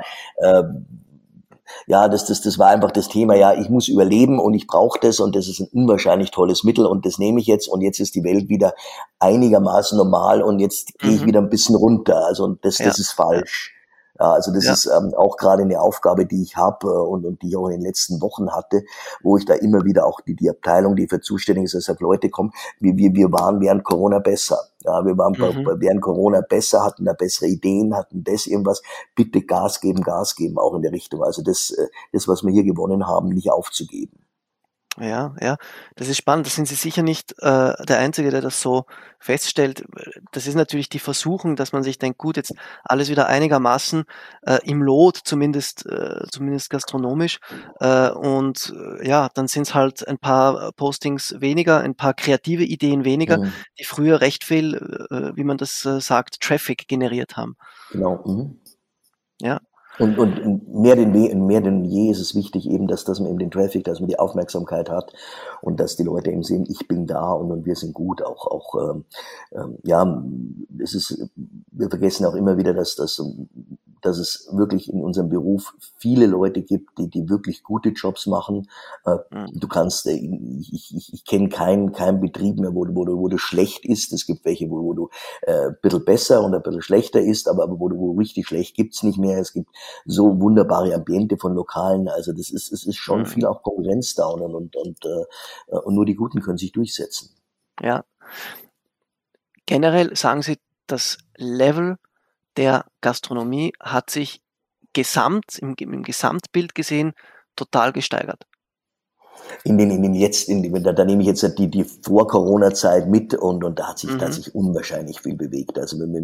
das war einfach das Thema, ich muss überleben und ich brauche das und das ist ein unwahrscheinlich tolles Mittel und das nehme ich jetzt und jetzt ist die Welt wieder einigermaßen normal und jetzt gehe ich wieder ein bisschen runter. Also das ist falsch. Ja, also das ist auch gerade eine Aufgabe, die ich habe und die ich auch in den letzten Wochen hatte, wo ich da immer wieder auch die Abteilung, die für zuständig ist, sagt, Leute, komm, wir waren während Corona besser. Ja, wir waren während Corona besser, hatten da bessere Ideen, hatten das irgendwas. Bitte Gas geben, auch in der Richtung. Also das, was wir hier gewonnen haben, nicht aufzugeben. Ja, das ist spannend. Da sind Sie sicher nicht der Einzige, der das so feststellt. Das ist natürlich die Versuchung, dass man sich denkt, gut, jetzt alles wieder einigermaßen im Lot, zumindest gastronomisch. Dann sind es halt ein paar Postings weniger, ein paar kreative Ideen weniger, die früher recht viel, wie man das sagt, Traffic generiert haben. Genau. Ja. Und mehr denn je ist es wichtig eben, dass man eben den Traffic, dass man die Aufmerksamkeit hat und dass die Leute eben sehen, ich bin da und wir sind gut. Ja, wir vergessen auch immer wieder, dass es wirklich in unserem Beruf viele Leute gibt, die wirklich gute Jobs machen. Du kannst, ich kenne keinen Betrieb mehr, wo du schlecht ist. Es gibt welche, wo du ein bisschen besser und ein bisschen schlechter ist, aber wo richtig schlecht gibt's nicht mehr. Es gibt so wunderbare Ambiente von Lokalen. Also es ist schon viel auch Konkurrenz da und nur die Guten können sich durchsetzen. Ja. Generell sagen Sie, das Level der Gastronomie hat sich im Gesamtbild gesehen total gesteigert. Da nehme ich jetzt die Vor-Corona-Zeit mit und da hat sich unwahrscheinlich viel bewegt. Also wenn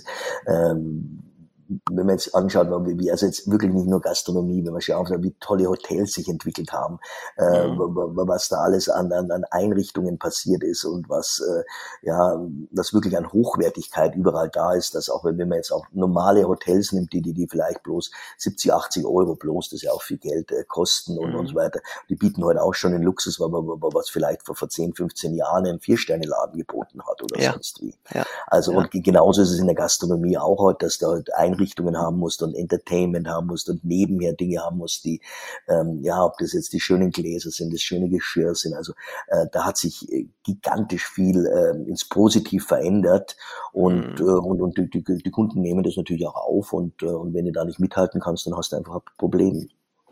man jetzt anschaut, also jetzt wirklich nicht nur Gastronomie, wenn man schaut, wie tolle Hotels sich entwickelt haben, was da alles an Einrichtungen passiert ist und was wirklich an Hochwertigkeit überall da ist, dass auch wenn man jetzt auch normale Hotels nimmt, die vielleicht bloß 70, 80 Euro bloß, das ja auch viel Geld kosten und so weiter, die bieten heute auch schon den Luxus, was vielleicht vor 10, 15 Jahren ein 4-Sterne-Laden geboten hat oder sonst wie. Ja. Also und genauso ist es in der Gastronomie auch heute, dass da Einrichtungen haben musst und Entertainment haben musst und nebenher Dinge haben musst, die, ob das jetzt die schönen Gläser sind, das schöne Geschirr sind, also da hat sich gigantisch viel ins Positiv verändert und die Kunden nehmen das natürlich auch auf und wenn du da nicht mithalten kannst, dann hast du einfach ein Problem.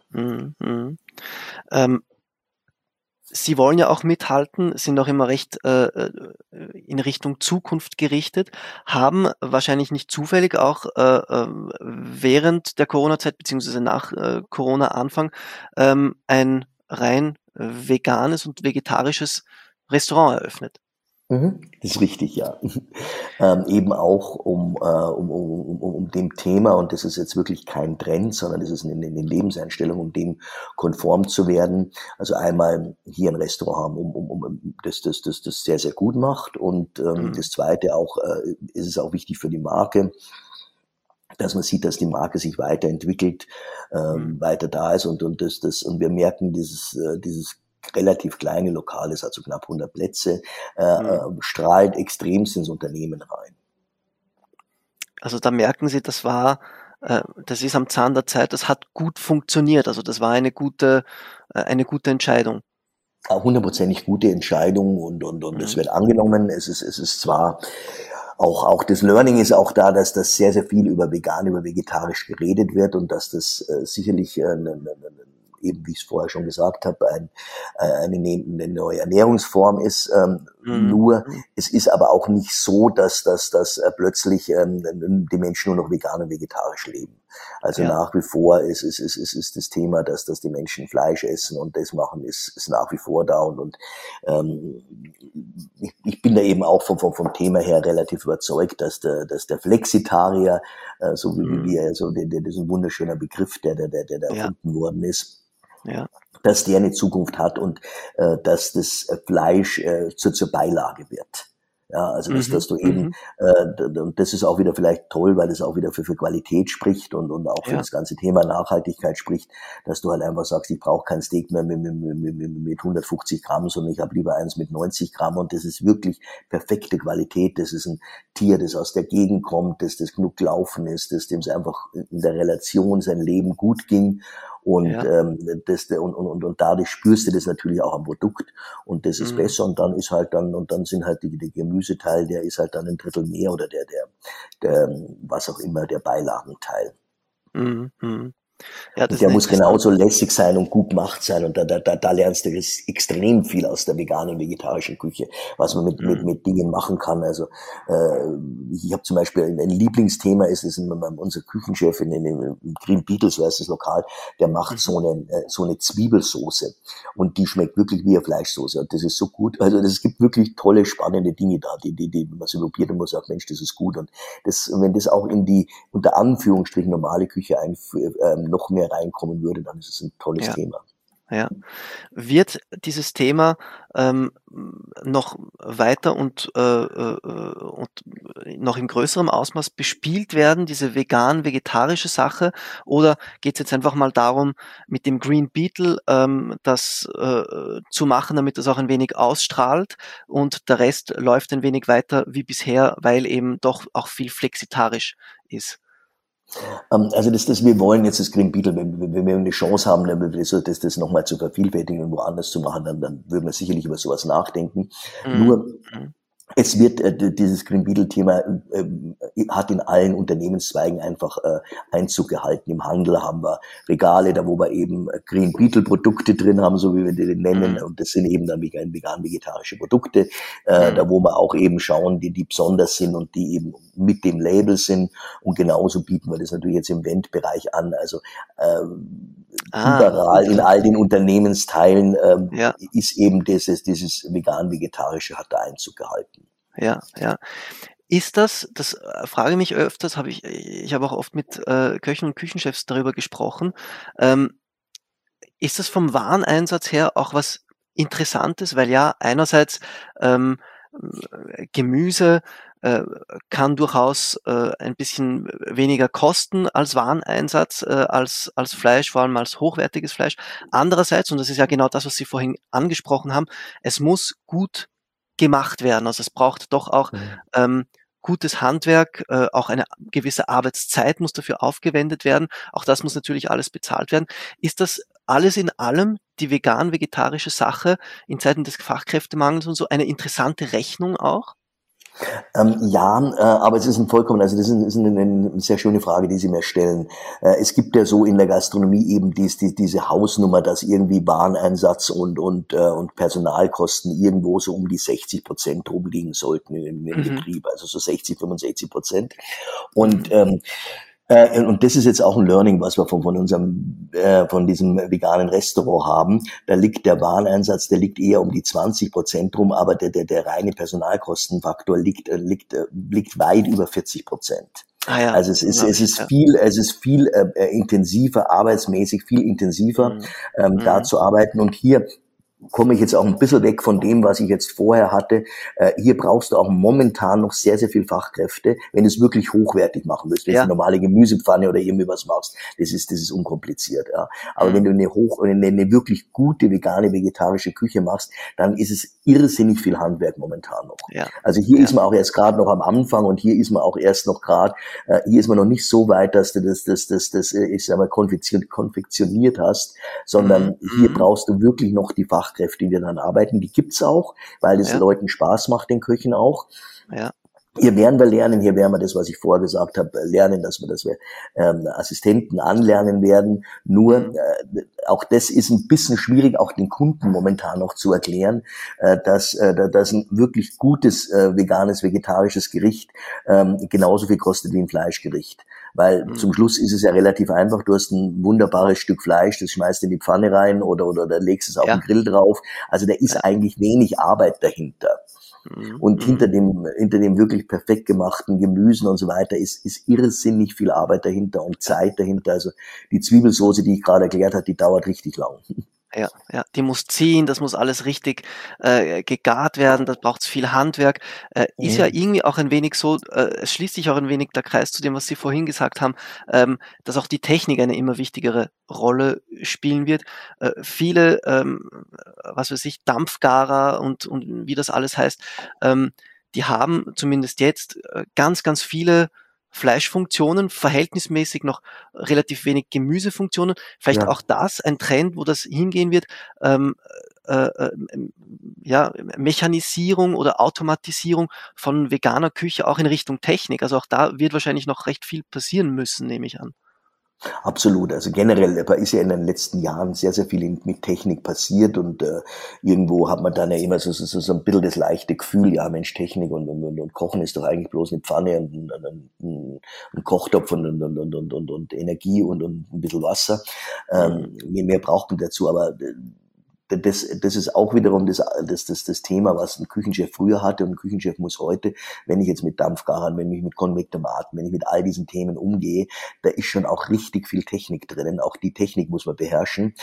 Sie wollen ja auch mithalten, sind auch immer recht in Richtung Zukunft gerichtet, haben wahrscheinlich nicht zufällig auch während der Corona-Zeit beziehungsweise nach Corona-Anfang ein rein veganes und vegetarisches Restaurant eröffnet. Das ist richtig, ja. Eben auch um dem Thema, und das ist jetzt wirklich kein Trend, sondern das ist eine Lebenseinstellung, um dem konform zu werden. Also einmal hier ein Restaurant haben, um das sehr, sehr gut macht. Und das Zweite auch, ist es auch wichtig für die Marke, dass man sieht, dass die Marke sich weiterentwickelt, weiter da ist und wir merken dieses relativ kleine Lokal, ist also knapp 100 Plätze, strahlt extremst ins Unternehmen rein. Also da merken Sie, das ist am Zahn der Zeit, das hat gut funktioniert, also das war eine gute Entscheidung. 100%ig gute Entscheidung und es wird angenommen. Es ist zwar auch das Learning ist auch da, dass das sehr, sehr viel über vegan, über vegetarisch geredet wird und dass das sicherlich eben wie ich es vorher schon gesagt habe, eine neue Ernährungsform ist. Nur, es ist aber auch nicht so, dass plötzlich die Menschen nur noch vegan und vegetarisch leben. Also nach wie vor ist das Thema, dass die Menschen Fleisch essen und das machen, ist nach wie vor da und ich bin da eben auch vom Thema her relativ überzeugt, dass der Flexitarier, so wie wir, so das ist ein wunderschöner Begriff, der erfunden worden ist. Ja. Dass der eine Zukunft hat und dass das Fleisch zur Beilage wird. Ja, also dass du eben, und das ist auch wieder vielleicht toll, weil das auch wieder für Qualität spricht und auch für das ganze Thema Nachhaltigkeit spricht, dass du halt einfach sagst, ich brauche kein Steak mehr mit 150 Gramm, sondern ich habe lieber eins mit 90 Gramm und das ist wirklich perfekte Qualität. Das ist ein Tier, das aus der Gegend kommt, das genug gelaufen ist, dem es einfach in der Relation sein Leben gut ging. Und dadurch spürst du das natürlich auch am Produkt und das ist besser und dann sind halt die Gemüseteil, der ist halt dann ein Drittel mehr oder der was auch immer, der Beilagenteil. Ja, und der muss genauso lässig sein und gut gemacht sein und da lernst du extrem viel aus der veganen und vegetarischen Küche, was man mit Dingen machen kann. Also ich habe zum Beispiel ein Lieblingsthema ist unser Küchenchef in Green Beetles, so heißt das Lokal, der macht so eine Zwiebelsoße und die schmeckt wirklich wie eine Fleischsoße und das ist so gut. Also es gibt wirklich tolle, spannende Dinge da, die man so probiert und man sagt, Mensch, das ist gut und wenn das auch in die unter Anführungsstrichen normale Küche noch mehr reinkommen würde, dann ist es ein tolles Thema. Ja. Wird dieses Thema noch weiter und noch in größerem Ausmaß bespielt werden, diese vegan-vegetarische Sache? Oder geht es jetzt einfach mal darum, mit dem Green Beetle das zu machen, damit das auch ein wenig ausstrahlt und der Rest läuft ein wenig weiter wie bisher, weil eben doch auch viel flexitarisch ist? Also wir wollen jetzt das Green Beetle, wenn wir eine Chance haben, das nochmal zu vervielfältigen und woanders zu machen, dann würden wir sicherlich über sowas nachdenken. Nur, Mhm. es wird dieses Green Beetle-Thema hat in allen Unternehmenszweigen einfach Einzug gehalten. Im Handel haben wir Regale, da wo wir eben Green Beetle-Produkte drin haben, so wie wir die nennen, und das sind eben dann vegan-vegetarische Produkte, da wo wir auch eben schauen, die besonders sind und die eben mit dem Label sind, und genauso bieten wir das natürlich jetzt im Eventbereich an, also überall in all den Unternehmensteilen Ja. ist eben dieses vegan-vegetarische hat da Einzug gehalten. Ja, ja. Ist das frage ich mich öfters, ich habe auch oft mit Köchen und Küchenchefs darüber gesprochen, ist das vom Wareneinsatz her auch was Interessantes? Weil ja, einerseits Gemüse kann durchaus ein bisschen weniger kosten als Wareneinsatz, als Fleisch, vor allem als hochwertiges Fleisch. Andererseits, und das ist ja genau das, was Sie vorhin angesprochen haben, es muss gut gemacht werden. Also es braucht doch auch gutes Handwerk, auch eine gewisse Arbeitszeit muss dafür aufgewendet werden. Auch das muss natürlich alles bezahlt werden. Ist das alles in allem die vegan-vegetarische Sache in Zeiten des Fachkräftemangels und so eine interessante Rechnung auch? Aber es ist das ist eine sehr schöne Frage, die Sie mir stellen. Es gibt ja so in der Gastronomie eben diese Hausnummer, dass irgendwie Wareneinsatz und Personalkosten irgendwo so um die 60% rumliegen sollten im Betrieb, also so 65%. Und das ist jetzt auch ein Learning, was wir von diesem veganen Restaurant haben. Da liegt der Wareneinsatz, der liegt eher um die 20% rum, aber der reine Personalkostenfaktor liegt weit über 40%. Ah ja, Also es ist viel intensiver, arbeitsmäßig viel intensiver, da zu arbeiten. Und hier komme ich jetzt auch ein bisschen weg von dem, was ich jetzt vorher hatte. Hier brauchst du auch momentan noch sehr, sehr viel Fachkräfte, wenn du es wirklich hochwertig machen willst. Wenn du eine normale Gemüsepfanne oder irgendwie was machst, das ist unkompliziert. Ja. Aber wenn du eine wirklich gute vegane, vegetarische Küche machst, dann ist es irrsinnig viel Handwerk momentan noch. Ja. Also hier ist man auch erst gerade noch am Anfang, und hier ist man auch erst noch gerade, hier ist man noch nicht so weit, dass du das ich sag mal, konfektioniert hast, sondern hier brauchst du wirklich noch die Fachkräfte, die dann arbeiten. Die gibt's auch, weil es Leuten Spaß macht, den Köchen auch. Ja. Hier werden wir das, was ich vorher gesagt habe, lernen, dass wir Assistenten anlernen werden. Nur auch das ist ein bisschen schwierig, auch den Kunden momentan noch zu erklären, dass ein wirklich gutes veganes, vegetarisches Gericht genauso viel kostet wie ein Fleischgericht. Weil zum Schluss ist es ja relativ einfach. Du hast ein wunderbares Stück Fleisch, das schmeißt in die Pfanne rein oder da legst es auf den Grill drauf. Also da ist eigentlich wenig Arbeit dahinter. Und hinter dem wirklich perfekt gemachten Gemüsen und so weiter ist irrsinnig viel Arbeit dahinter und Zeit dahinter. Also die Zwiebelsoße, die ich gerade erklärt habe, die dauert richtig lang. Ja, die muss ziehen, das muss alles richtig gegart werden, da braucht's viel Handwerk. Ist ja irgendwie auch ein wenig so, es schließt sich auch ein wenig der Kreis zu dem, was Sie vorhin gesagt haben, dass auch die Technik eine immer wichtigere Rolle spielen wird. Viele, was weiß ich, Dampfgarer und wie das alles heißt, die haben zumindest jetzt ganz, ganz viele Fleischfunktionen, verhältnismäßig noch relativ wenig Gemüsefunktionen. Vielleicht auch das ein Trend, wo das hingehen wird, Mechanisierung oder Automatisierung von veganer Küche auch in Richtung Technik. Also auch da wird wahrscheinlich noch recht viel passieren müssen, nehme ich an. Absolut. Also generell ist ja in den letzten Jahren sehr, sehr viel mit Technik passiert, und irgendwo hat man dann ja immer so ein bisschen das leichte Gefühl, ja Mensch, Technik und Kochen ist doch eigentlich bloß eine Pfanne und ein Kochtopf und Energie und ein bisschen Wasser. Mehr braucht man dazu, aber das ist auch wiederum das Thema, was ein Küchenchef früher hatte, und ein Küchenchef muss heute, wenn ich jetzt mit Dampfgarern, wenn ich mit Konvektomaten, wenn ich mit all diesen Themen umgehe, da ist schon auch richtig viel Technik drinnen. Auch die Technik muss man beherrschen.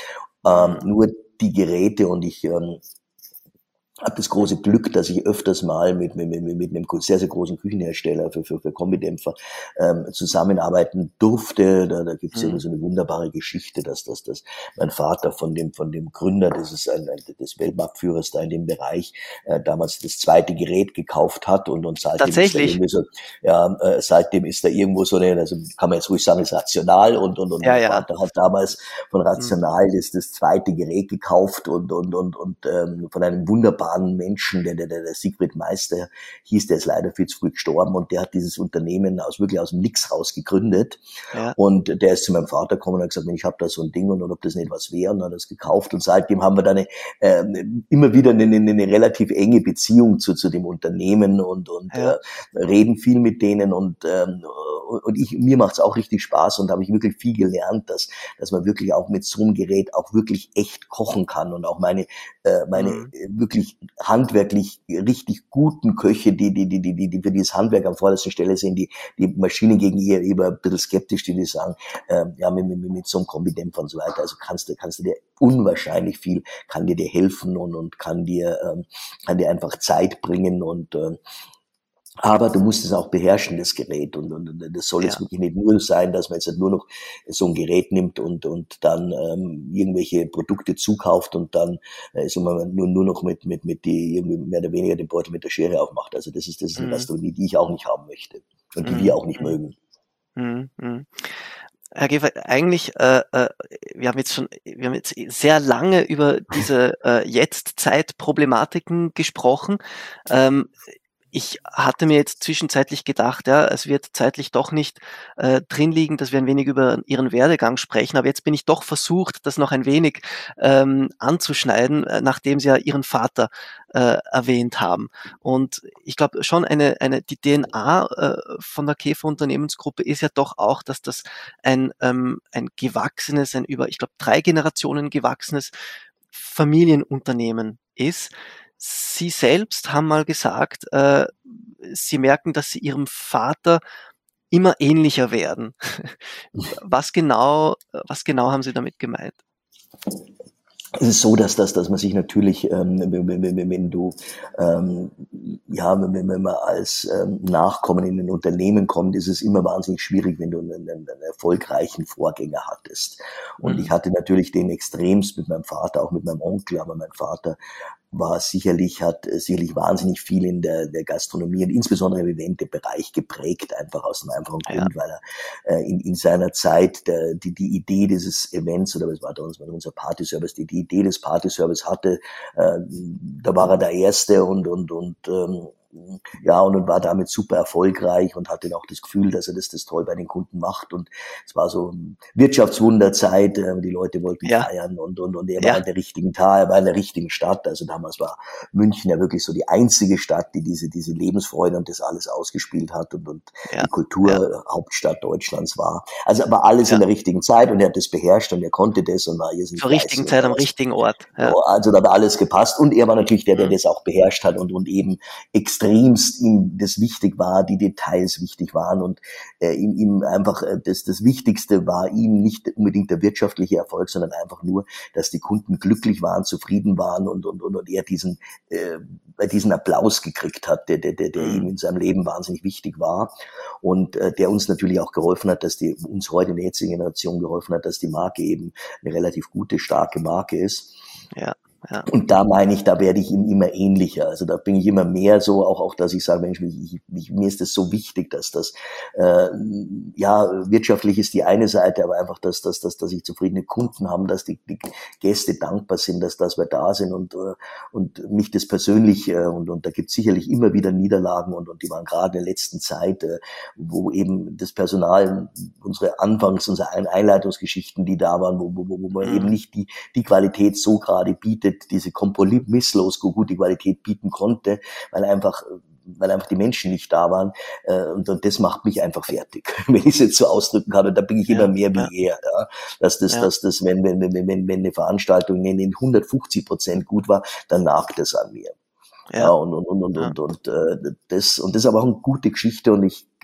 Nur die Geräte, und ich habe das große Glück, dass ich öfters mal mit einem sehr, sehr großen Küchenhersteller für Kombidämpfer zusammenarbeiten durfte. Da gibt's irgendwie so eine wunderbare Geschichte, dass mein Vater von dem Gründer des Weltmarktführers da in dem Bereich damals das zweite Gerät gekauft hat, und seitdem ist da irgendwie so, seitdem ist da irgendwo so eine, also kann man jetzt ruhig sagen, ist Rational, und mein Vater hat damals von Rational das zweite Gerät gekauft, und von einem wunderbaren Menschen, der Siegfried Meister hieß, der ist leider viel zu früh gestorben, und der hat dieses Unternehmen wirklich aus dem Nix raus gegründet. Ja. Und der ist zu meinem Vater gekommen und hat gesagt, ich habe da so ein Ding, und ob das nicht was wäre, und hat das gekauft, und seitdem haben wir dann immer wieder eine relativ enge Beziehung zu dem Unternehmen, und reden viel mit denen, und mir macht's auch richtig Spaß, und habe ich wirklich viel gelernt, dass man wirklich auch mit so einem Gerät auch wirklich echt kochen kann, und auch meine wirklich handwerklich richtig guten Köche, die für dieses Handwerk an vorderster Stelle sind, die Maschinen gegenüber ein bisschen skeptisch, die sagen, mit so einem Kombidämpfer und so weiter, also kannst du dir unwahrscheinlich viel, kann dir helfen, und kann dir einfach Zeit bringen, aber du musst es auch beherrschen, das Gerät, und das soll jetzt wirklich nicht nur sein, dass man jetzt nur noch so ein Gerät nimmt und dann irgendwelche Produkte zukauft und dann nur noch mit die irgendwie mehr oder weniger den Beutel mit der Schere aufmacht. Also das ist eine Gastronomie, die ich auch nicht haben möchte und die wir auch nicht mögen. Herr Gefer, eigentlich, wir haben jetzt sehr lange über diese Jetztzeitproblematiken gesprochen. Ich hatte mir jetzt zwischenzeitlich gedacht, es wird zeitlich doch nicht drin liegen, dass wir ein wenig über Ihren Werdegang sprechen, aber jetzt bin ich doch versucht, das noch ein wenig anzuschneiden, nachdem Sie ja Ihren Vater erwähnt haben. Und ich glaube schon die DNA von der Käfer Unternehmensgruppe ist ja doch auch, dass das ein gewachsenes, ein über, ich glaube, 3 Generationen gewachsenes Familienunternehmen ist. Sie selbst haben mal gesagt, Sie merken, dass Sie Ihrem Vater immer ähnlicher werden. Was genau haben Sie damit gemeint? Es ist so, dass man sich natürlich, wenn man als Nachkommen in ein Unternehmen kommt, ist es immer wahnsinnig schwierig, wenn du einen erfolgreichen Vorgänger hattest. Und ich hatte natürlich den extremst mit meinem Vater, auch mit meinem Onkel, aber mein Vater hat sicherlich wahnsinnig viel in der Gastronomie und insbesondere im Eventbereich geprägt, einfach aus einem einfachen Grund, weil er in seiner Zeit die Idee dieses Events, oder was war da unser Partyservice, die Idee des Partyservice hatte, da war er der Erste und war damit super erfolgreich und hatte auch das Gefühl, dass er das toll bei den Kunden macht, und es war so Wirtschaftswunderzeit, die Leute wollten feiern, und er war in der richtigen er war in der richtigen Stadt. Also damals war München ja wirklich so die einzige Stadt, die diese Lebensfreude und das alles ausgespielt hat, und die Kulturhauptstadt Deutschlands war. Also war alles in der richtigen Zeit, und er hat das beherrscht, und er konnte das und war irrsinnig zur richtigen Zeit am richtigen Ort. Ja. Also da war alles gepasst, und er war natürlich der das auch beherrscht hat, und eben extremst ihm das wichtig war, die Details wichtig waren, und ihm einfach das Wichtigste war ihm nicht unbedingt der wirtschaftliche Erfolg, sondern einfach nur, dass die Kunden glücklich waren, zufrieden waren, und er diesen Applaus gekriegt hat, der ihm in seinem Leben wahnsinnig wichtig war, und der uns natürlich auch geholfen hat, uns heute in der jetzigen Generation geholfen hat, dass die Marke eben eine relativ gute, starke Marke ist. Ja. Und da meine ich, da werde ich ihm immer ähnlicher. Also da bin ich immer mehr so, auch dass ich sage, Mensch, mir ist das so wichtig, dass das wirtschaftlich ist die eine Seite, aber einfach, dass ich zufriedene Kunden haben, dass die Gäste dankbar sind, dass wir da sind, und mich das persönlich, und da gibt es sicherlich immer wieder Niederlagen, und die waren gerade in der letzten Zeit, wo eben das Personal, unsere Einleitungsgeschichten, die da waren, wo man eben nicht die Qualität so gerade bietet, diese kompromisslos gute Qualität bieten konnte, weil einfach die Menschen nicht da waren, und das macht mich einfach fertig, wenn ich es jetzt so ausdrücken kann, und da bin ich immer mehr wie er, dass wenn eine Veranstaltung in 150% gut war, dann nagt es an mir. Das ist aber auch eine gute Geschichte, und ich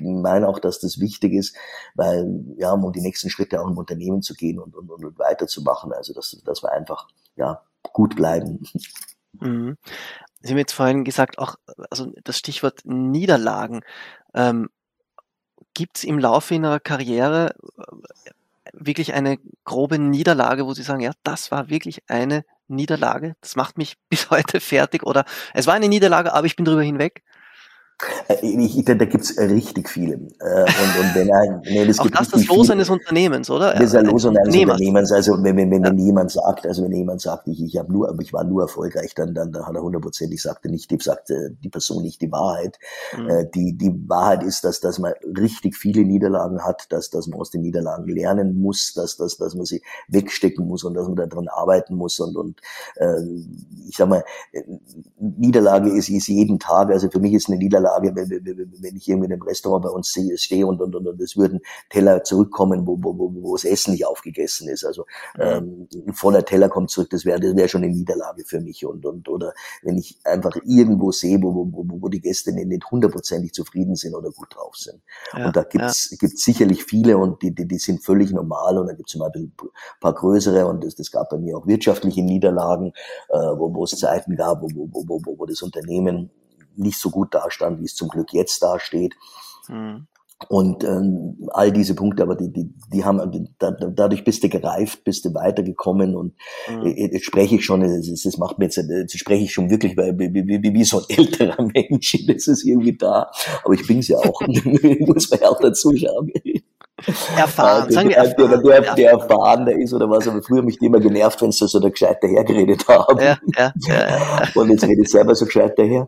meine auch, dass das wichtig ist, weil, ja, um die nächsten Schritte auch im Unternehmen zu gehen und weiterzumachen. Also, dass wir einfach, ja, gut bleiben. Mhm. Sie haben jetzt vorhin gesagt, auch, also das Stichwort Niederlagen. Gibt es im Laufe Ihrer Karriere wirklich eine grobe Niederlage, wo Sie sagen, ja, das war wirklich eine Niederlage, das macht mich bis heute fertig, oder es war eine Niederlage, aber ich bin drüber hinweg? Da gibt's richtig viele. Und wenn ein, nee, das Auch gibt das richtig Los viele. eines Unternehmens, oder? Das ist ein Eines Los eines Unternehmers. Unternehmens. Also Ja. wenn jemand sagt, ich war nur erfolgreich, dann hat er hundertprozentig sagte die Person nicht die Wahrheit. Mhm. Die Wahrheit ist, dass man richtig viele Niederlagen hat, dass man aus den Niederlagen lernen muss, dass man sie wegstecken muss und dass man daran arbeiten muss ich sag mal, Niederlage ist jeden Tag. Also für mich ist eine Niederlage, wenn ich irgendwie in einem Restaurant bei uns stehe und es würden Teller zurückkommen, wo das Essen nicht aufgegessen ist. Also ein voller Teller kommt zurück, das wäre schon eine Niederlage für mich. Oder wenn ich einfach irgendwo sehe, wo die Gäste nicht hundertprozentig zufrieden sind oder gut drauf sind. Ja, Und da gibt's sicherlich viele und die sind völlig normal und da gibt's immer ein paar größere und das gab bei mir auch wirtschaftliche Niederlagen, wo es Zeiten gab, wo das Unternehmen nicht so gut dastand, wie es zum Glück jetzt dasteht. Mhm. Und all diese Punkte, aber die haben, dadurch bist du gereift, bist du weitergekommen und jetzt spreche ich schon, das macht mir jetzt spreche ich schon wirklich wie so ein älterer Mensch, das ist irgendwie da, aber ich bin's ja auch, muss man ja auch dazu sagen. Erfahren, sagen wir erfahren. Der erfahrener ist oder was, aber früher hat mich die immer genervt, wenn sie so da gescheit dahergeredet haben. Ja. Und jetzt rede ich selber so gescheit daher.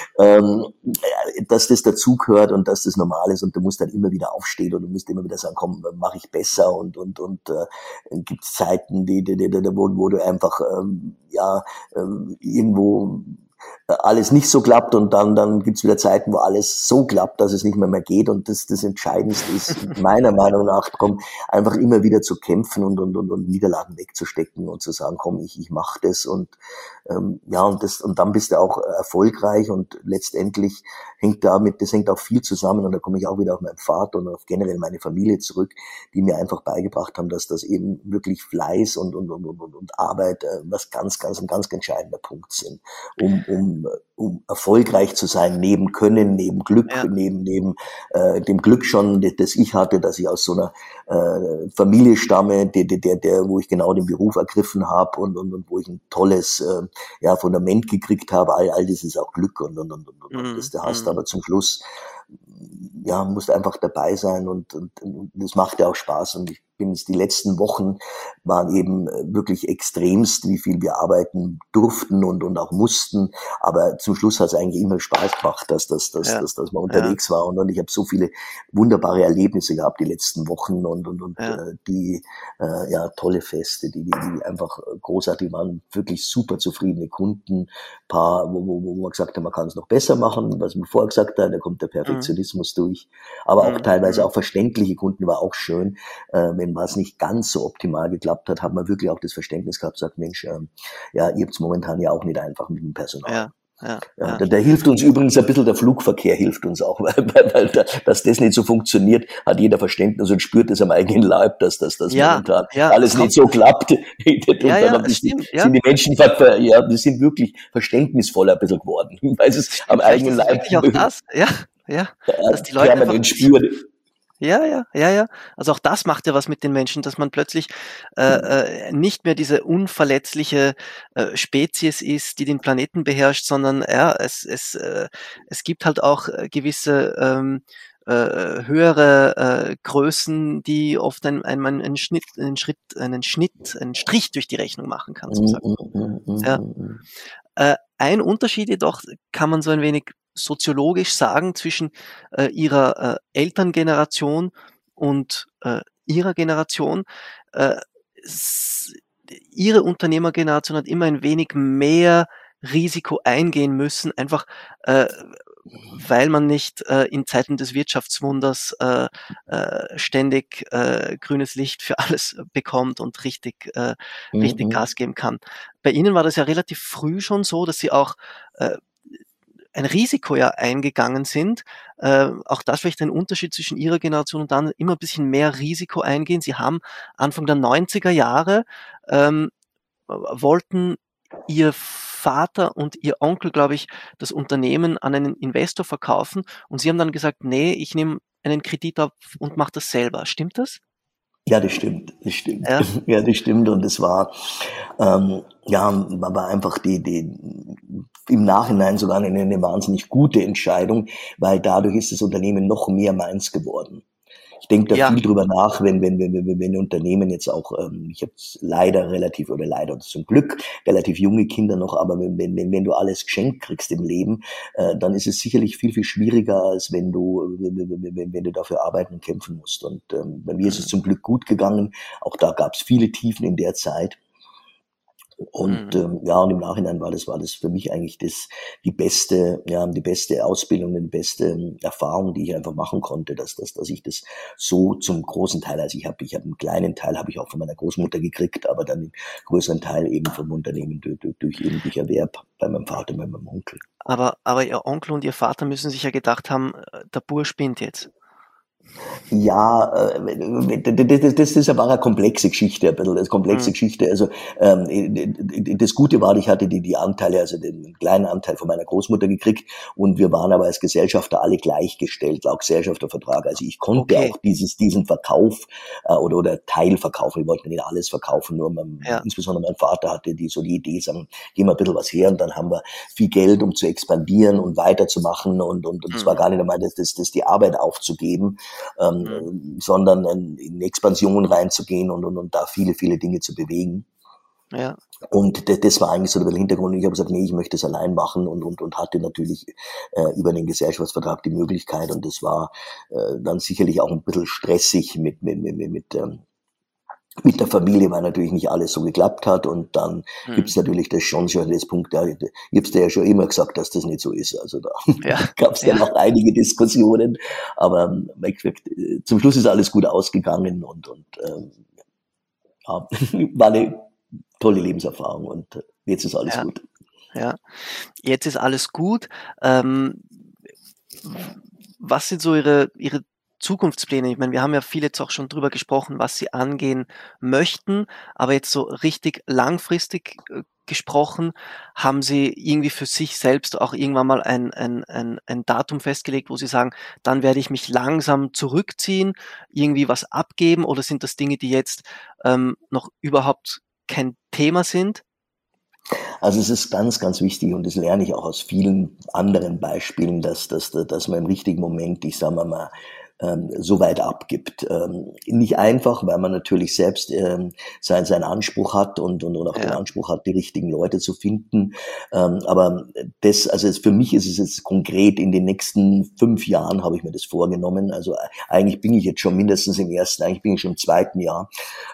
Dass das dazugehört und dass das normal ist und du musst dann immer wieder aufstehen und du musst immer wieder sagen, komm, mache ich besser und gibt Zeiten, wo du einfach irgendwo alles nicht so klappt und dann gibt's wieder Zeiten, wo alles so klappt, dass es nicht mehr geht und das Entscheidendste ist meiner Meinung nach, einfach immer wieder zu kämpfen und Niederlagen wegzustecken und zu sagen, komm, ich mache das und dann bist du auch erfolgreich und letztendlich das hängt auch viel zusammen und da komme ich auch wieder auf meinen Vater und auf generell meine Familie zurück, die mir einfach beigebracht haben, dass das eben wirklich Fleiß und Arbeit ein ganz entscheidender Punkt sind, um erfolgreich zu sein, neben Können, neben Glück, neben dem Glück schon, das ich hatte, dass ich aus so einer Familie stamme, wo ich genau den Beruf ergriffen habe und wo ich ein tolles Fundament gekriegt habe. All das ist auch Glück und das du hast, aber zum Schluss musst einfach dabei sein und das macht ja auch Spaß und ich bin es die letzten Wochen waren eben wirklich extremst, wie viel wir arbeiten durften und auch mussten, aber zum Schluss hat es eigentlich immer Spaß gemacht, dass man unterwegs war und ich habe so viele wunderbare Erlebnisse gehabt die letzten Wochen und tolle Feste, die einfach großartig waren, wirklich super zufriedene Kunden, paar, wo man gesagt hat, man kann es noch besser machen, was man vorher gesagt hat, da kommt der Perfektionismus durch, aber auch teilweise auch verständliche Kunden, war auch schön, wenn was nicht ganz so optimal geklappt hat, hat man wirklich auch das Verständnis gehabt, sagt, Mensch, ihr habt's momentan ja auch nicht einfach mit dem Personal. Da hilft uns übrigens ein bisschen der Flugverkehr, hilft uns auch, weil dass das nicht so funktioniert, hat jeder Verständnis und spürt es am eigenen Leib, dass das momentan alles nicht so klappt. Sind die Menschen, die sind wirklich verständnisvoller ein bisschen geworden, weil es am eigenen Leib auch das, dass die Leute einfach spüren. Ja. Also auch das macht ja was mit den Menschen, dass man plötzlich nicht mehr diese unverletzliche Spezies ist, die den Planeten beherrscht, sondern es gibt halt auch gewisse höhere Größen, die oft einen Strich durch die Rechnung machen kann, sozusagen. Ein Unterschied jedoch kann man so ein wenig soziologisch sagen zwischen ihrer Elterngeneration und ihrer Generation. Ihre Unternehmergeneration hat immer ein wenig mehr Risiko eingehen müssen, einfach weil man nicht in Zeiten des Wirtschaftswunders ständig grünes Licht für alles bekommt und richtig Gas geben kann. Bei Ihnen war das ja relativ früh schon so, dass Sie auch ein Risiko ja eingegangen sind. Auch das vielleicht ein Unterschied zwischen Ihrer Generation und dann immer ein bisschen mehr Risiko eingehen. Sie haben Anfang der 90er Jahre wollten Ihr Vater und Ihr Onkel, glaube ich, das Unternehmen an einen Investor verkaufen und Sie haben dann gesagt, nee, ich nehme einen Kredit auf und mache das selber. Stimmt das? Ja, das stimmt, das stimmt. Ja. Ja, das stimmt und es war, war einfach im Nachhinein sogar eine wahnsinnig gute Entscheidung, weil dadurch ist das Unternehmen noch mehr meins geworden. Ich denke da Ja. viel drüber nach, wenn Unternehmen jetzt auch, ich habe leider zum Glück relativ junge Kinder noch, aber wenn du alles geschenkt kriegst im Leben, dann ist es sicherlich viel, viel schwieriger, als wenn du dafür arbeiten und kämpfen musst. Und bei mir ist es zum Glück gut gegangen. Auch da gab es viele Tiefen in der Zeit. Und und im Nachhinein war das für mich eigentlich die beste Ausbildung, die beste Erfahrung, die ich einfach machen konnte, dass ich das so zum großen Teil, also ich habe einen kleinen Teil habe ich auch von meiner Großmutter gekriegt, aber dann den größeren Teil eben vom Unternehmen durch Erwerb bei meinem Vater und bei meinem Onkel. Aber Ihr Onkel und Ihr Vater müssen sich ja gedacht haben, der Bur spinnt jetzt. Ja, das ist aber eine komplexe Geschichte, ein bisschen, Geschichte. Also das Gute war, ich hatte die Anteile, also den kleinen Anteil von meiner Großmutter gekriegt und wir waren aber als Gesellschafter alle gleichgestellt, laut Gesellschaftervertrag. Also ich konnte auch diesen Verkauf oder Teilverkauf, wir wollten nicht alles verkaufen, nur insbesondere mein Vater hatte die Idee, sagen, geben wir ein bisschen was her und dann haben wir viel Geld, um zu expandieren und weiterzumachen und es war gar nicht einmal das die Arbeit aufzugeben, sondern in Expansion reinzugehen und da viele, viele Dinge zu bewegen. Ja. Und das war eigentlich so der Hintergrund. Ich habe gesagt, nee, ich möchte es allein machen und hatte natürlich über den Gesellschaftsvertrag die Möglichkeit und das war dann sicherlich auch ein bisschen stressig mit der Familie, weil natürlich nicht alles so geklappt hat und dann gibt's natürlich das schon das Punkt, ich hab's dir ja schon immer gesagt, dass das nicht so ist, also da gab's dann auch einige Diskussionen, aber zum Schluss ist alles gut ausgegangen und war eine tolle Lebenserfahrung und jetzt ist alles gut. Ja, jetzt ist alles gut. Was sind so Ihre Zukunftspläne? Ich meine, wir haben ja viel jetzt auch schon drüber gesprochen, was Sie angehen möchten, aber jetzt so richtig langfristig gesprochen, haben Sie irgendwie für sich selbst auch irgendwann mal ein Datum festgelegt, wo Sie sagen, dann werde ich mich langsam zurückziehen, irgendwie was abgeben, oder sind das Dinge, die jetzt noch überhaupt kein Thema sind? Also es ist ganz, ganz wichtig und das lerne ich auch aus vielen anderen Beispielen, dass man im richtigen Moment, ich sage mal, so weit abgibt. Nicht einfach, weil man natürlich selbst seinen Anspruch hat und auch den Anspruch hat, die richtigen Leute zu finden. Aber für mich ist es jetzt konkret, in den nächsten 5 Jahren habe ich mir das vorgenommen. Also eigentlich bin ich jetzt schon mindestens eigentlich bin ich schon im 2. Jahr,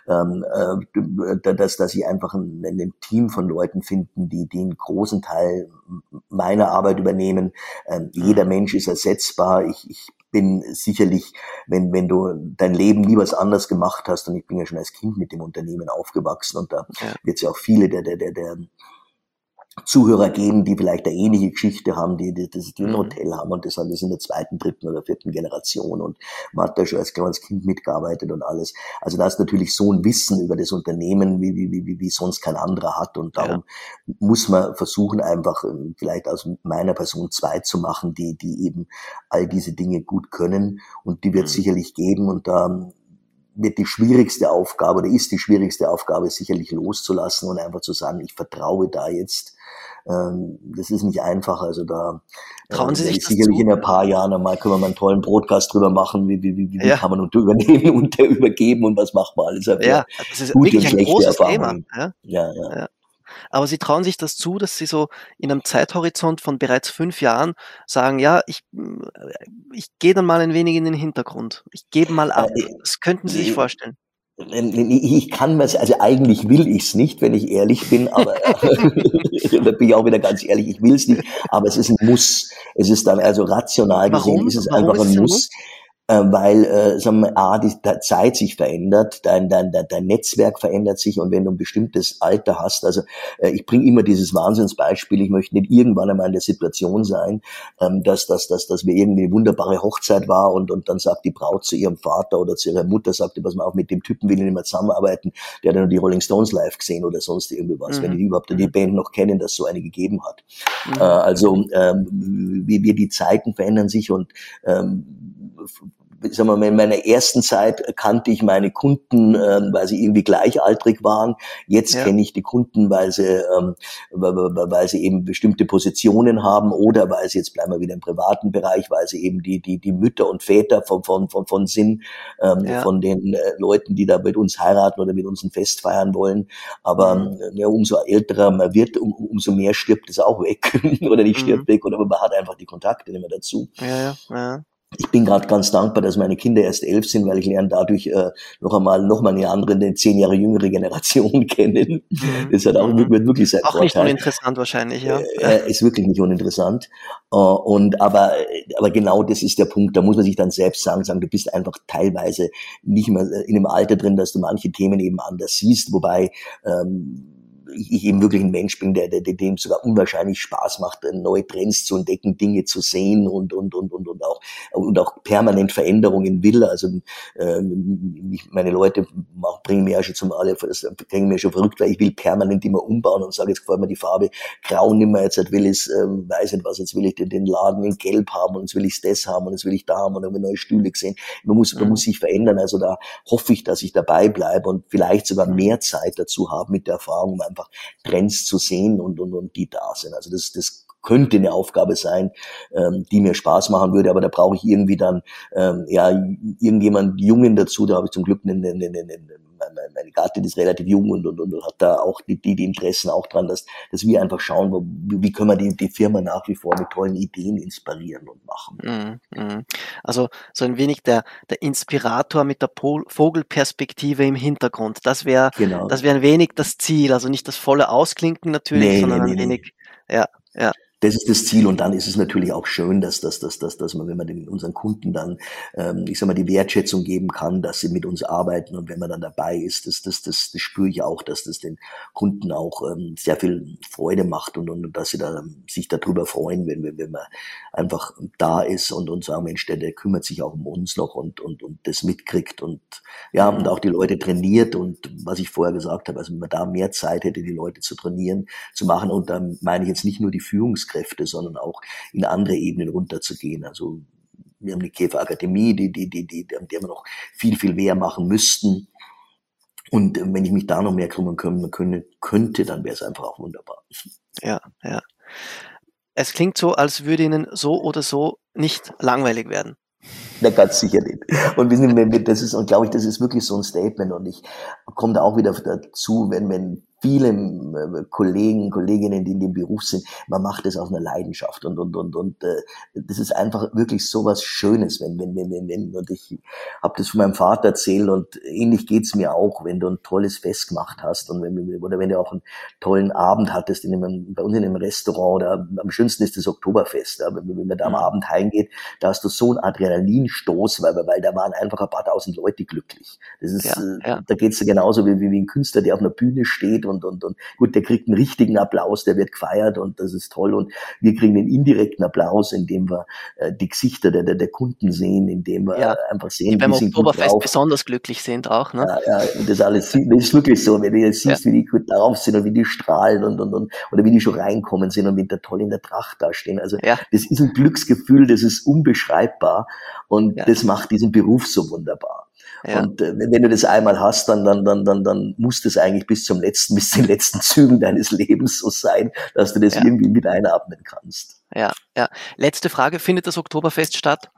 dass ich einfach ein Team von Leuten finden, die einen großen Teil meiner Arbeit übernehmen. Jeder Mensch ist ersetzbar. Ich bin sicherlich, wenn du dein Leben nie was anders gemacht hast, und ich bin ja schon als Kind mit dem Unternehmen aufgewachsen und da wird es ja auch viele der Zuhörer geben, die vielleicht eine ähnliche Geschichte haben, die ein Hotel haben und das in der 2., 3. oder 4. Generation und man hat da schon als kleines Kind mitgearbeitet und alles. Also da ist natürlich so ein Wissen über das Unternehmen, wie sonst kein anderer hat und darum muss man versuchen, einfach vielleicht aus meiner Person 2 zu machen, die eben all diese Dinge gut können und die wird es sicherlich geben und da wird die schwierigste Aufgabe sicherlich loszulassen und einfach zu sagen, ich vertraue da jetzt. Das ist nicht einfach, also da trauen Sie sich das sicherlich zu? in ein paar Jahren einmal können wir mal einen tollen Podcast drüber machen, wie kann man übernehmen und übergeben und was macht man alles. Ja, das ist wirklich ein großes Thema. Ja. Aber Sie trauen sich das zu, dass Sie so in einem Zeithorizont von bereits 5 Jahren sagen, ja, ich gehe dann mal ein wenig in den Hintergrund. Ich gebe mal ab. Das könnten Sie sich vorstellen. Ich kann mir's, also eigentlich will ich's nicht, wenn ich ehrlich bin, aber da bin ich auch wieder ganz ehrlich, ich will's nicht, aber es ist ein Muss. Es ist dann also rational gesehen, ist es einfach ein Muss. weil sagen wir, die Zeit sich verändert, dein Netzwerk verändert sich, und wenn du ein bestimmtes Alter hast, also ich bringe immer dieses Wahnsinnsbeispiel, ich möchte nicht irgendwann einmal in der Situation sein, dass wir irgendwie eine wunderbare Hochzeit war und dann sagt die Braut zu ihrem Vater oder zu ihrer Mutter, sagt, pass mal auf, mit dem Typen will ich nicht mehr zusammenarbeiten, der hat ja nur die Rolling Stones live gesehen oder sonst irgendwie was, wenn die überhaupt die Band noch kennen, dass es so eine gegeben hat. Wie die Zeiten verändern sich, und sagen wir mal, in meiner ersten Zeit kannte ich meine Kunden, weil sie irgendwie gleichaltrig waren. Jetzt kenne ich die Kunden, weil sie eben bestimmte Positionen haben, oder weil sie, jetzt bleiben wir wieder im privaten Bereich, weil sie eben die Mütter und Väter von sind, von den Leuten, die da mit uns heiraten oder mit uns ein Fest feiern wollen. Aber umso älterer man wird, umso mehr stirbt es auch weg oder nicht stirbt weg, oder man hat einfach die Kontakte nicht mehr dazu. Ja. Ich bin gerade ganz dankbar, dass meine Kinder erst 11 sind, weil ich lerne dadurch noch mal eine andere, eine 10 Jahre jüngere Generation kennen. Das hat auch wirklich sein Vorteil. Auch nicht uninteressant wahrscheinlich, ja. Ist wirklich nicht uninteressant. Aber genau das ist der Punkt. Da muss man sich dann selbst sagen, du bist einfach teilweise nicht mehr in einem Alter drin, dass du manche Themen eben anders siehst, wobei ich eben wirklich ein Mensch bin, dem sogar unwahrscheinlich Spaß macht, neue Trends zu entdecken, Dinge zu sehen und auch permanent Veränderungen will. Also meine Leute bringen mir schon verrückt, weil ich will permanent immer umbauen und sage, jetzt gefällt mir die Farbe grau nicht mehr, jetzt will ich weiß nicht was, jetzt will ich den Laden in gelb haben und jetzt will ich das haben und jetzt will ich da haben und dann habe ich neue Stühle gesehen. Man muss sich verändern, also da hoffe ich, dass ich dabei bleibe und vielleicht sogar mehr Zeit dazu habe mit der Erfahrung, um einfach Trends zu sehen und die da sind. Also das könnte eine Aufgabe sein, die mir Spaß machen würde, aber da brauche ich irgendwie dann irgendjemand Jungen dazu. Da habe ich zum Glück meine Gattin ist relativ jung und hat da auch die Interessen auch dran, dass wir einfach schauen, wie können wir die Firma nach wie vor mit tollen Ideen inspirieren und machen. Also so ein wenig der Inspirator mit der Vogelperspektive im Hintergrund. Das wäre ein wenig das Ziel, also nicht das volle Ausklinken natürlich, sondern ein wenig, ja. Das ist das Ziel, und dann ist es natürlich auch schön, dass man, wenn man unseren Kunden dann, die Wertschätzung geben kann, dass sie mit uns arbeiten, und wenn man dann dabei ist, das spüre ich auch, dass das den Kunden auch sehr viel Freude macht und dass sie sich darüber freuen, wenn man einfach da ist und sagen, Mensch, der kümmert sich auch um uns noch und das mitkriegt und auch die Leute trainiert, und was ich vorher gesagt habe, also wenn man da mehr Zeit hätte, die Leute zu trainieren, zu machen, und dann meine ich jetzt nicht nur die Führungskräfte, sondern auch in andere Ebenen runterzugehen. Also wir haben die Käferakademie, die wir noch viel, viel mehr machen müssten. Und wenn ich mich da noch mehr kümmern könnte, dann wäre es einfach auch wunderbar. Ja. Es klingt so, als würde Ihnen so oder so nicht langweilig werden. Na, ganz sicher nicht. Und das ist, und glaube ich, das ist wirklich so ein Statement, und ich komme da auch wieder dazu, wenn viele Kollegen, Kolleginnen, die in dem Beruf sind, man macht es aus einer Leidenschaft und das ist einfach wirklich so was Schönes, wenn und ich habe das von meinem Vater erzählt, und ähnlich geht's mir auch, wenn du ein tolles Fest gemacht hast und wenn du auch einen tollen Abend hattest bei uns in einem Restaurant, oder am schönsten ist das Oktoberfest, wenn man da am Abend heimgeht, da hast du so einen Adrenalinstoß, weil da waren einfach ein paar tausend Leute glücklich. Das ist, da geht's genauso wie ein Künstler, der auf einer Bühne steht und gut, der kriegt einen richtigen Applaus, der wird gefeiert, und das ist toll, und wir kriegen einen indirekten Applaus, indem wir die Gesichter der Kunden sehen, indem wir einfach sehen, die beim Oktoberfest besonders glücklich sind auch, ne? Ja, und das alles, das ist wirklich so, wenn du jetzt siehst, wie die gut drauf sind und wie die strahlen oder wie die schon reinkommen sind und wieder toll in der Tracht dastehen. Also das ist ein Glücksgefühl, das ist unbeschreibbar, und das macht diesen Beruf so wunderbar. Ja. Und wenn du das einmal hast, dann muss das eigentlich bis den letzten Zügen deines Lebens so sein, dass du das irgendwie mit einatmen kannst. Ja. Letzte Frage, findet das Oktoberfest statt?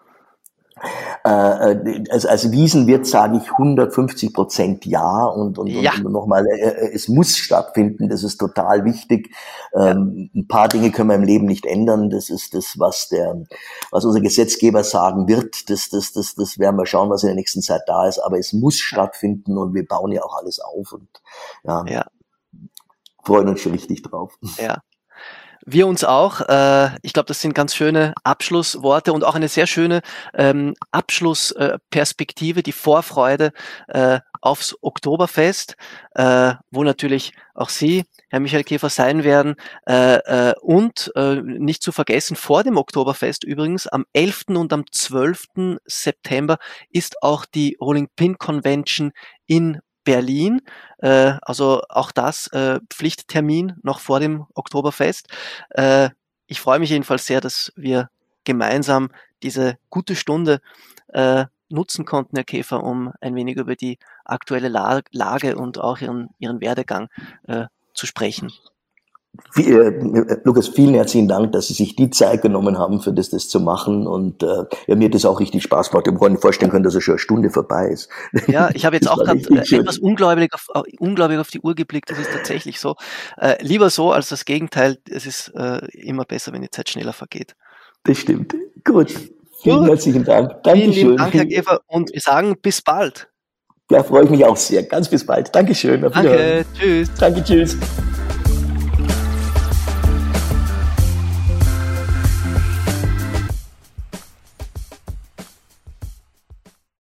Als Wiesenwirt sage ich 150% ja, und nochmal, es muss stattfinden, das ist total wichtig. Ein paar Dinge können wir im Leben nicht ändern, das ist das, was unser Gesetzgeber sagen wird, das werden wir schauen, was in der nächsten Zeit da ist, aber es muss stattfinden, und wir bauen ja auch alles auf, und freuen uns schon richtig drauf. Ja. Wir uns auch. Ich glaube, das sind ganz schöne Abschlussworte und auch eine sehr schöne Abschlussperspektive, die Vorfreude aufs Oktoberfest, wo natürlich auch Sie, Herr Michael Käfer, sein werden. Und nicht zu vergessen, vor dem Oktoberfest übrigens, am 11. und am 12. September ist auch die Rolling Pin Convention in Berlin, also auch das Pflichttermin noch vor dem Oktoberfest. Ich freue mich jedenfalls sehr, dass wir gemeinsam diese gute Stunde nutzen konnten, Herr Käfer, um ein wenig über die aktuelle Lage und auch Ihren Werdegang zu sprechen. Lukas, vielen herzlichen Dank, dass Sie sich die Zeit genommen haben, für das zu machen. Und mir hat das auch richtig Spaß gemacht. Ich habe mir nicht vorstellen können, dass es schon eine Stunde vorbei ist. Ja, ich habe jetzt auch gerade etwas ungläubig auf die Uhr geblickt. Das ist tatsächlich so. Lieber so als das Gegenteil. Es ist immer besser, wenn die Zeit schneller vergeht. Das stimmt. Gut. Vielen herzlichen Dank. Dankeschön. Vielen Dank, Herr Käfer. Und wir sagen bis bald. Ja, freue ich mich auch sehr. Ganz bis bald. Dankeschön. Auf Wiedersehen. Danke. Tschüss. Danke. Tschüss.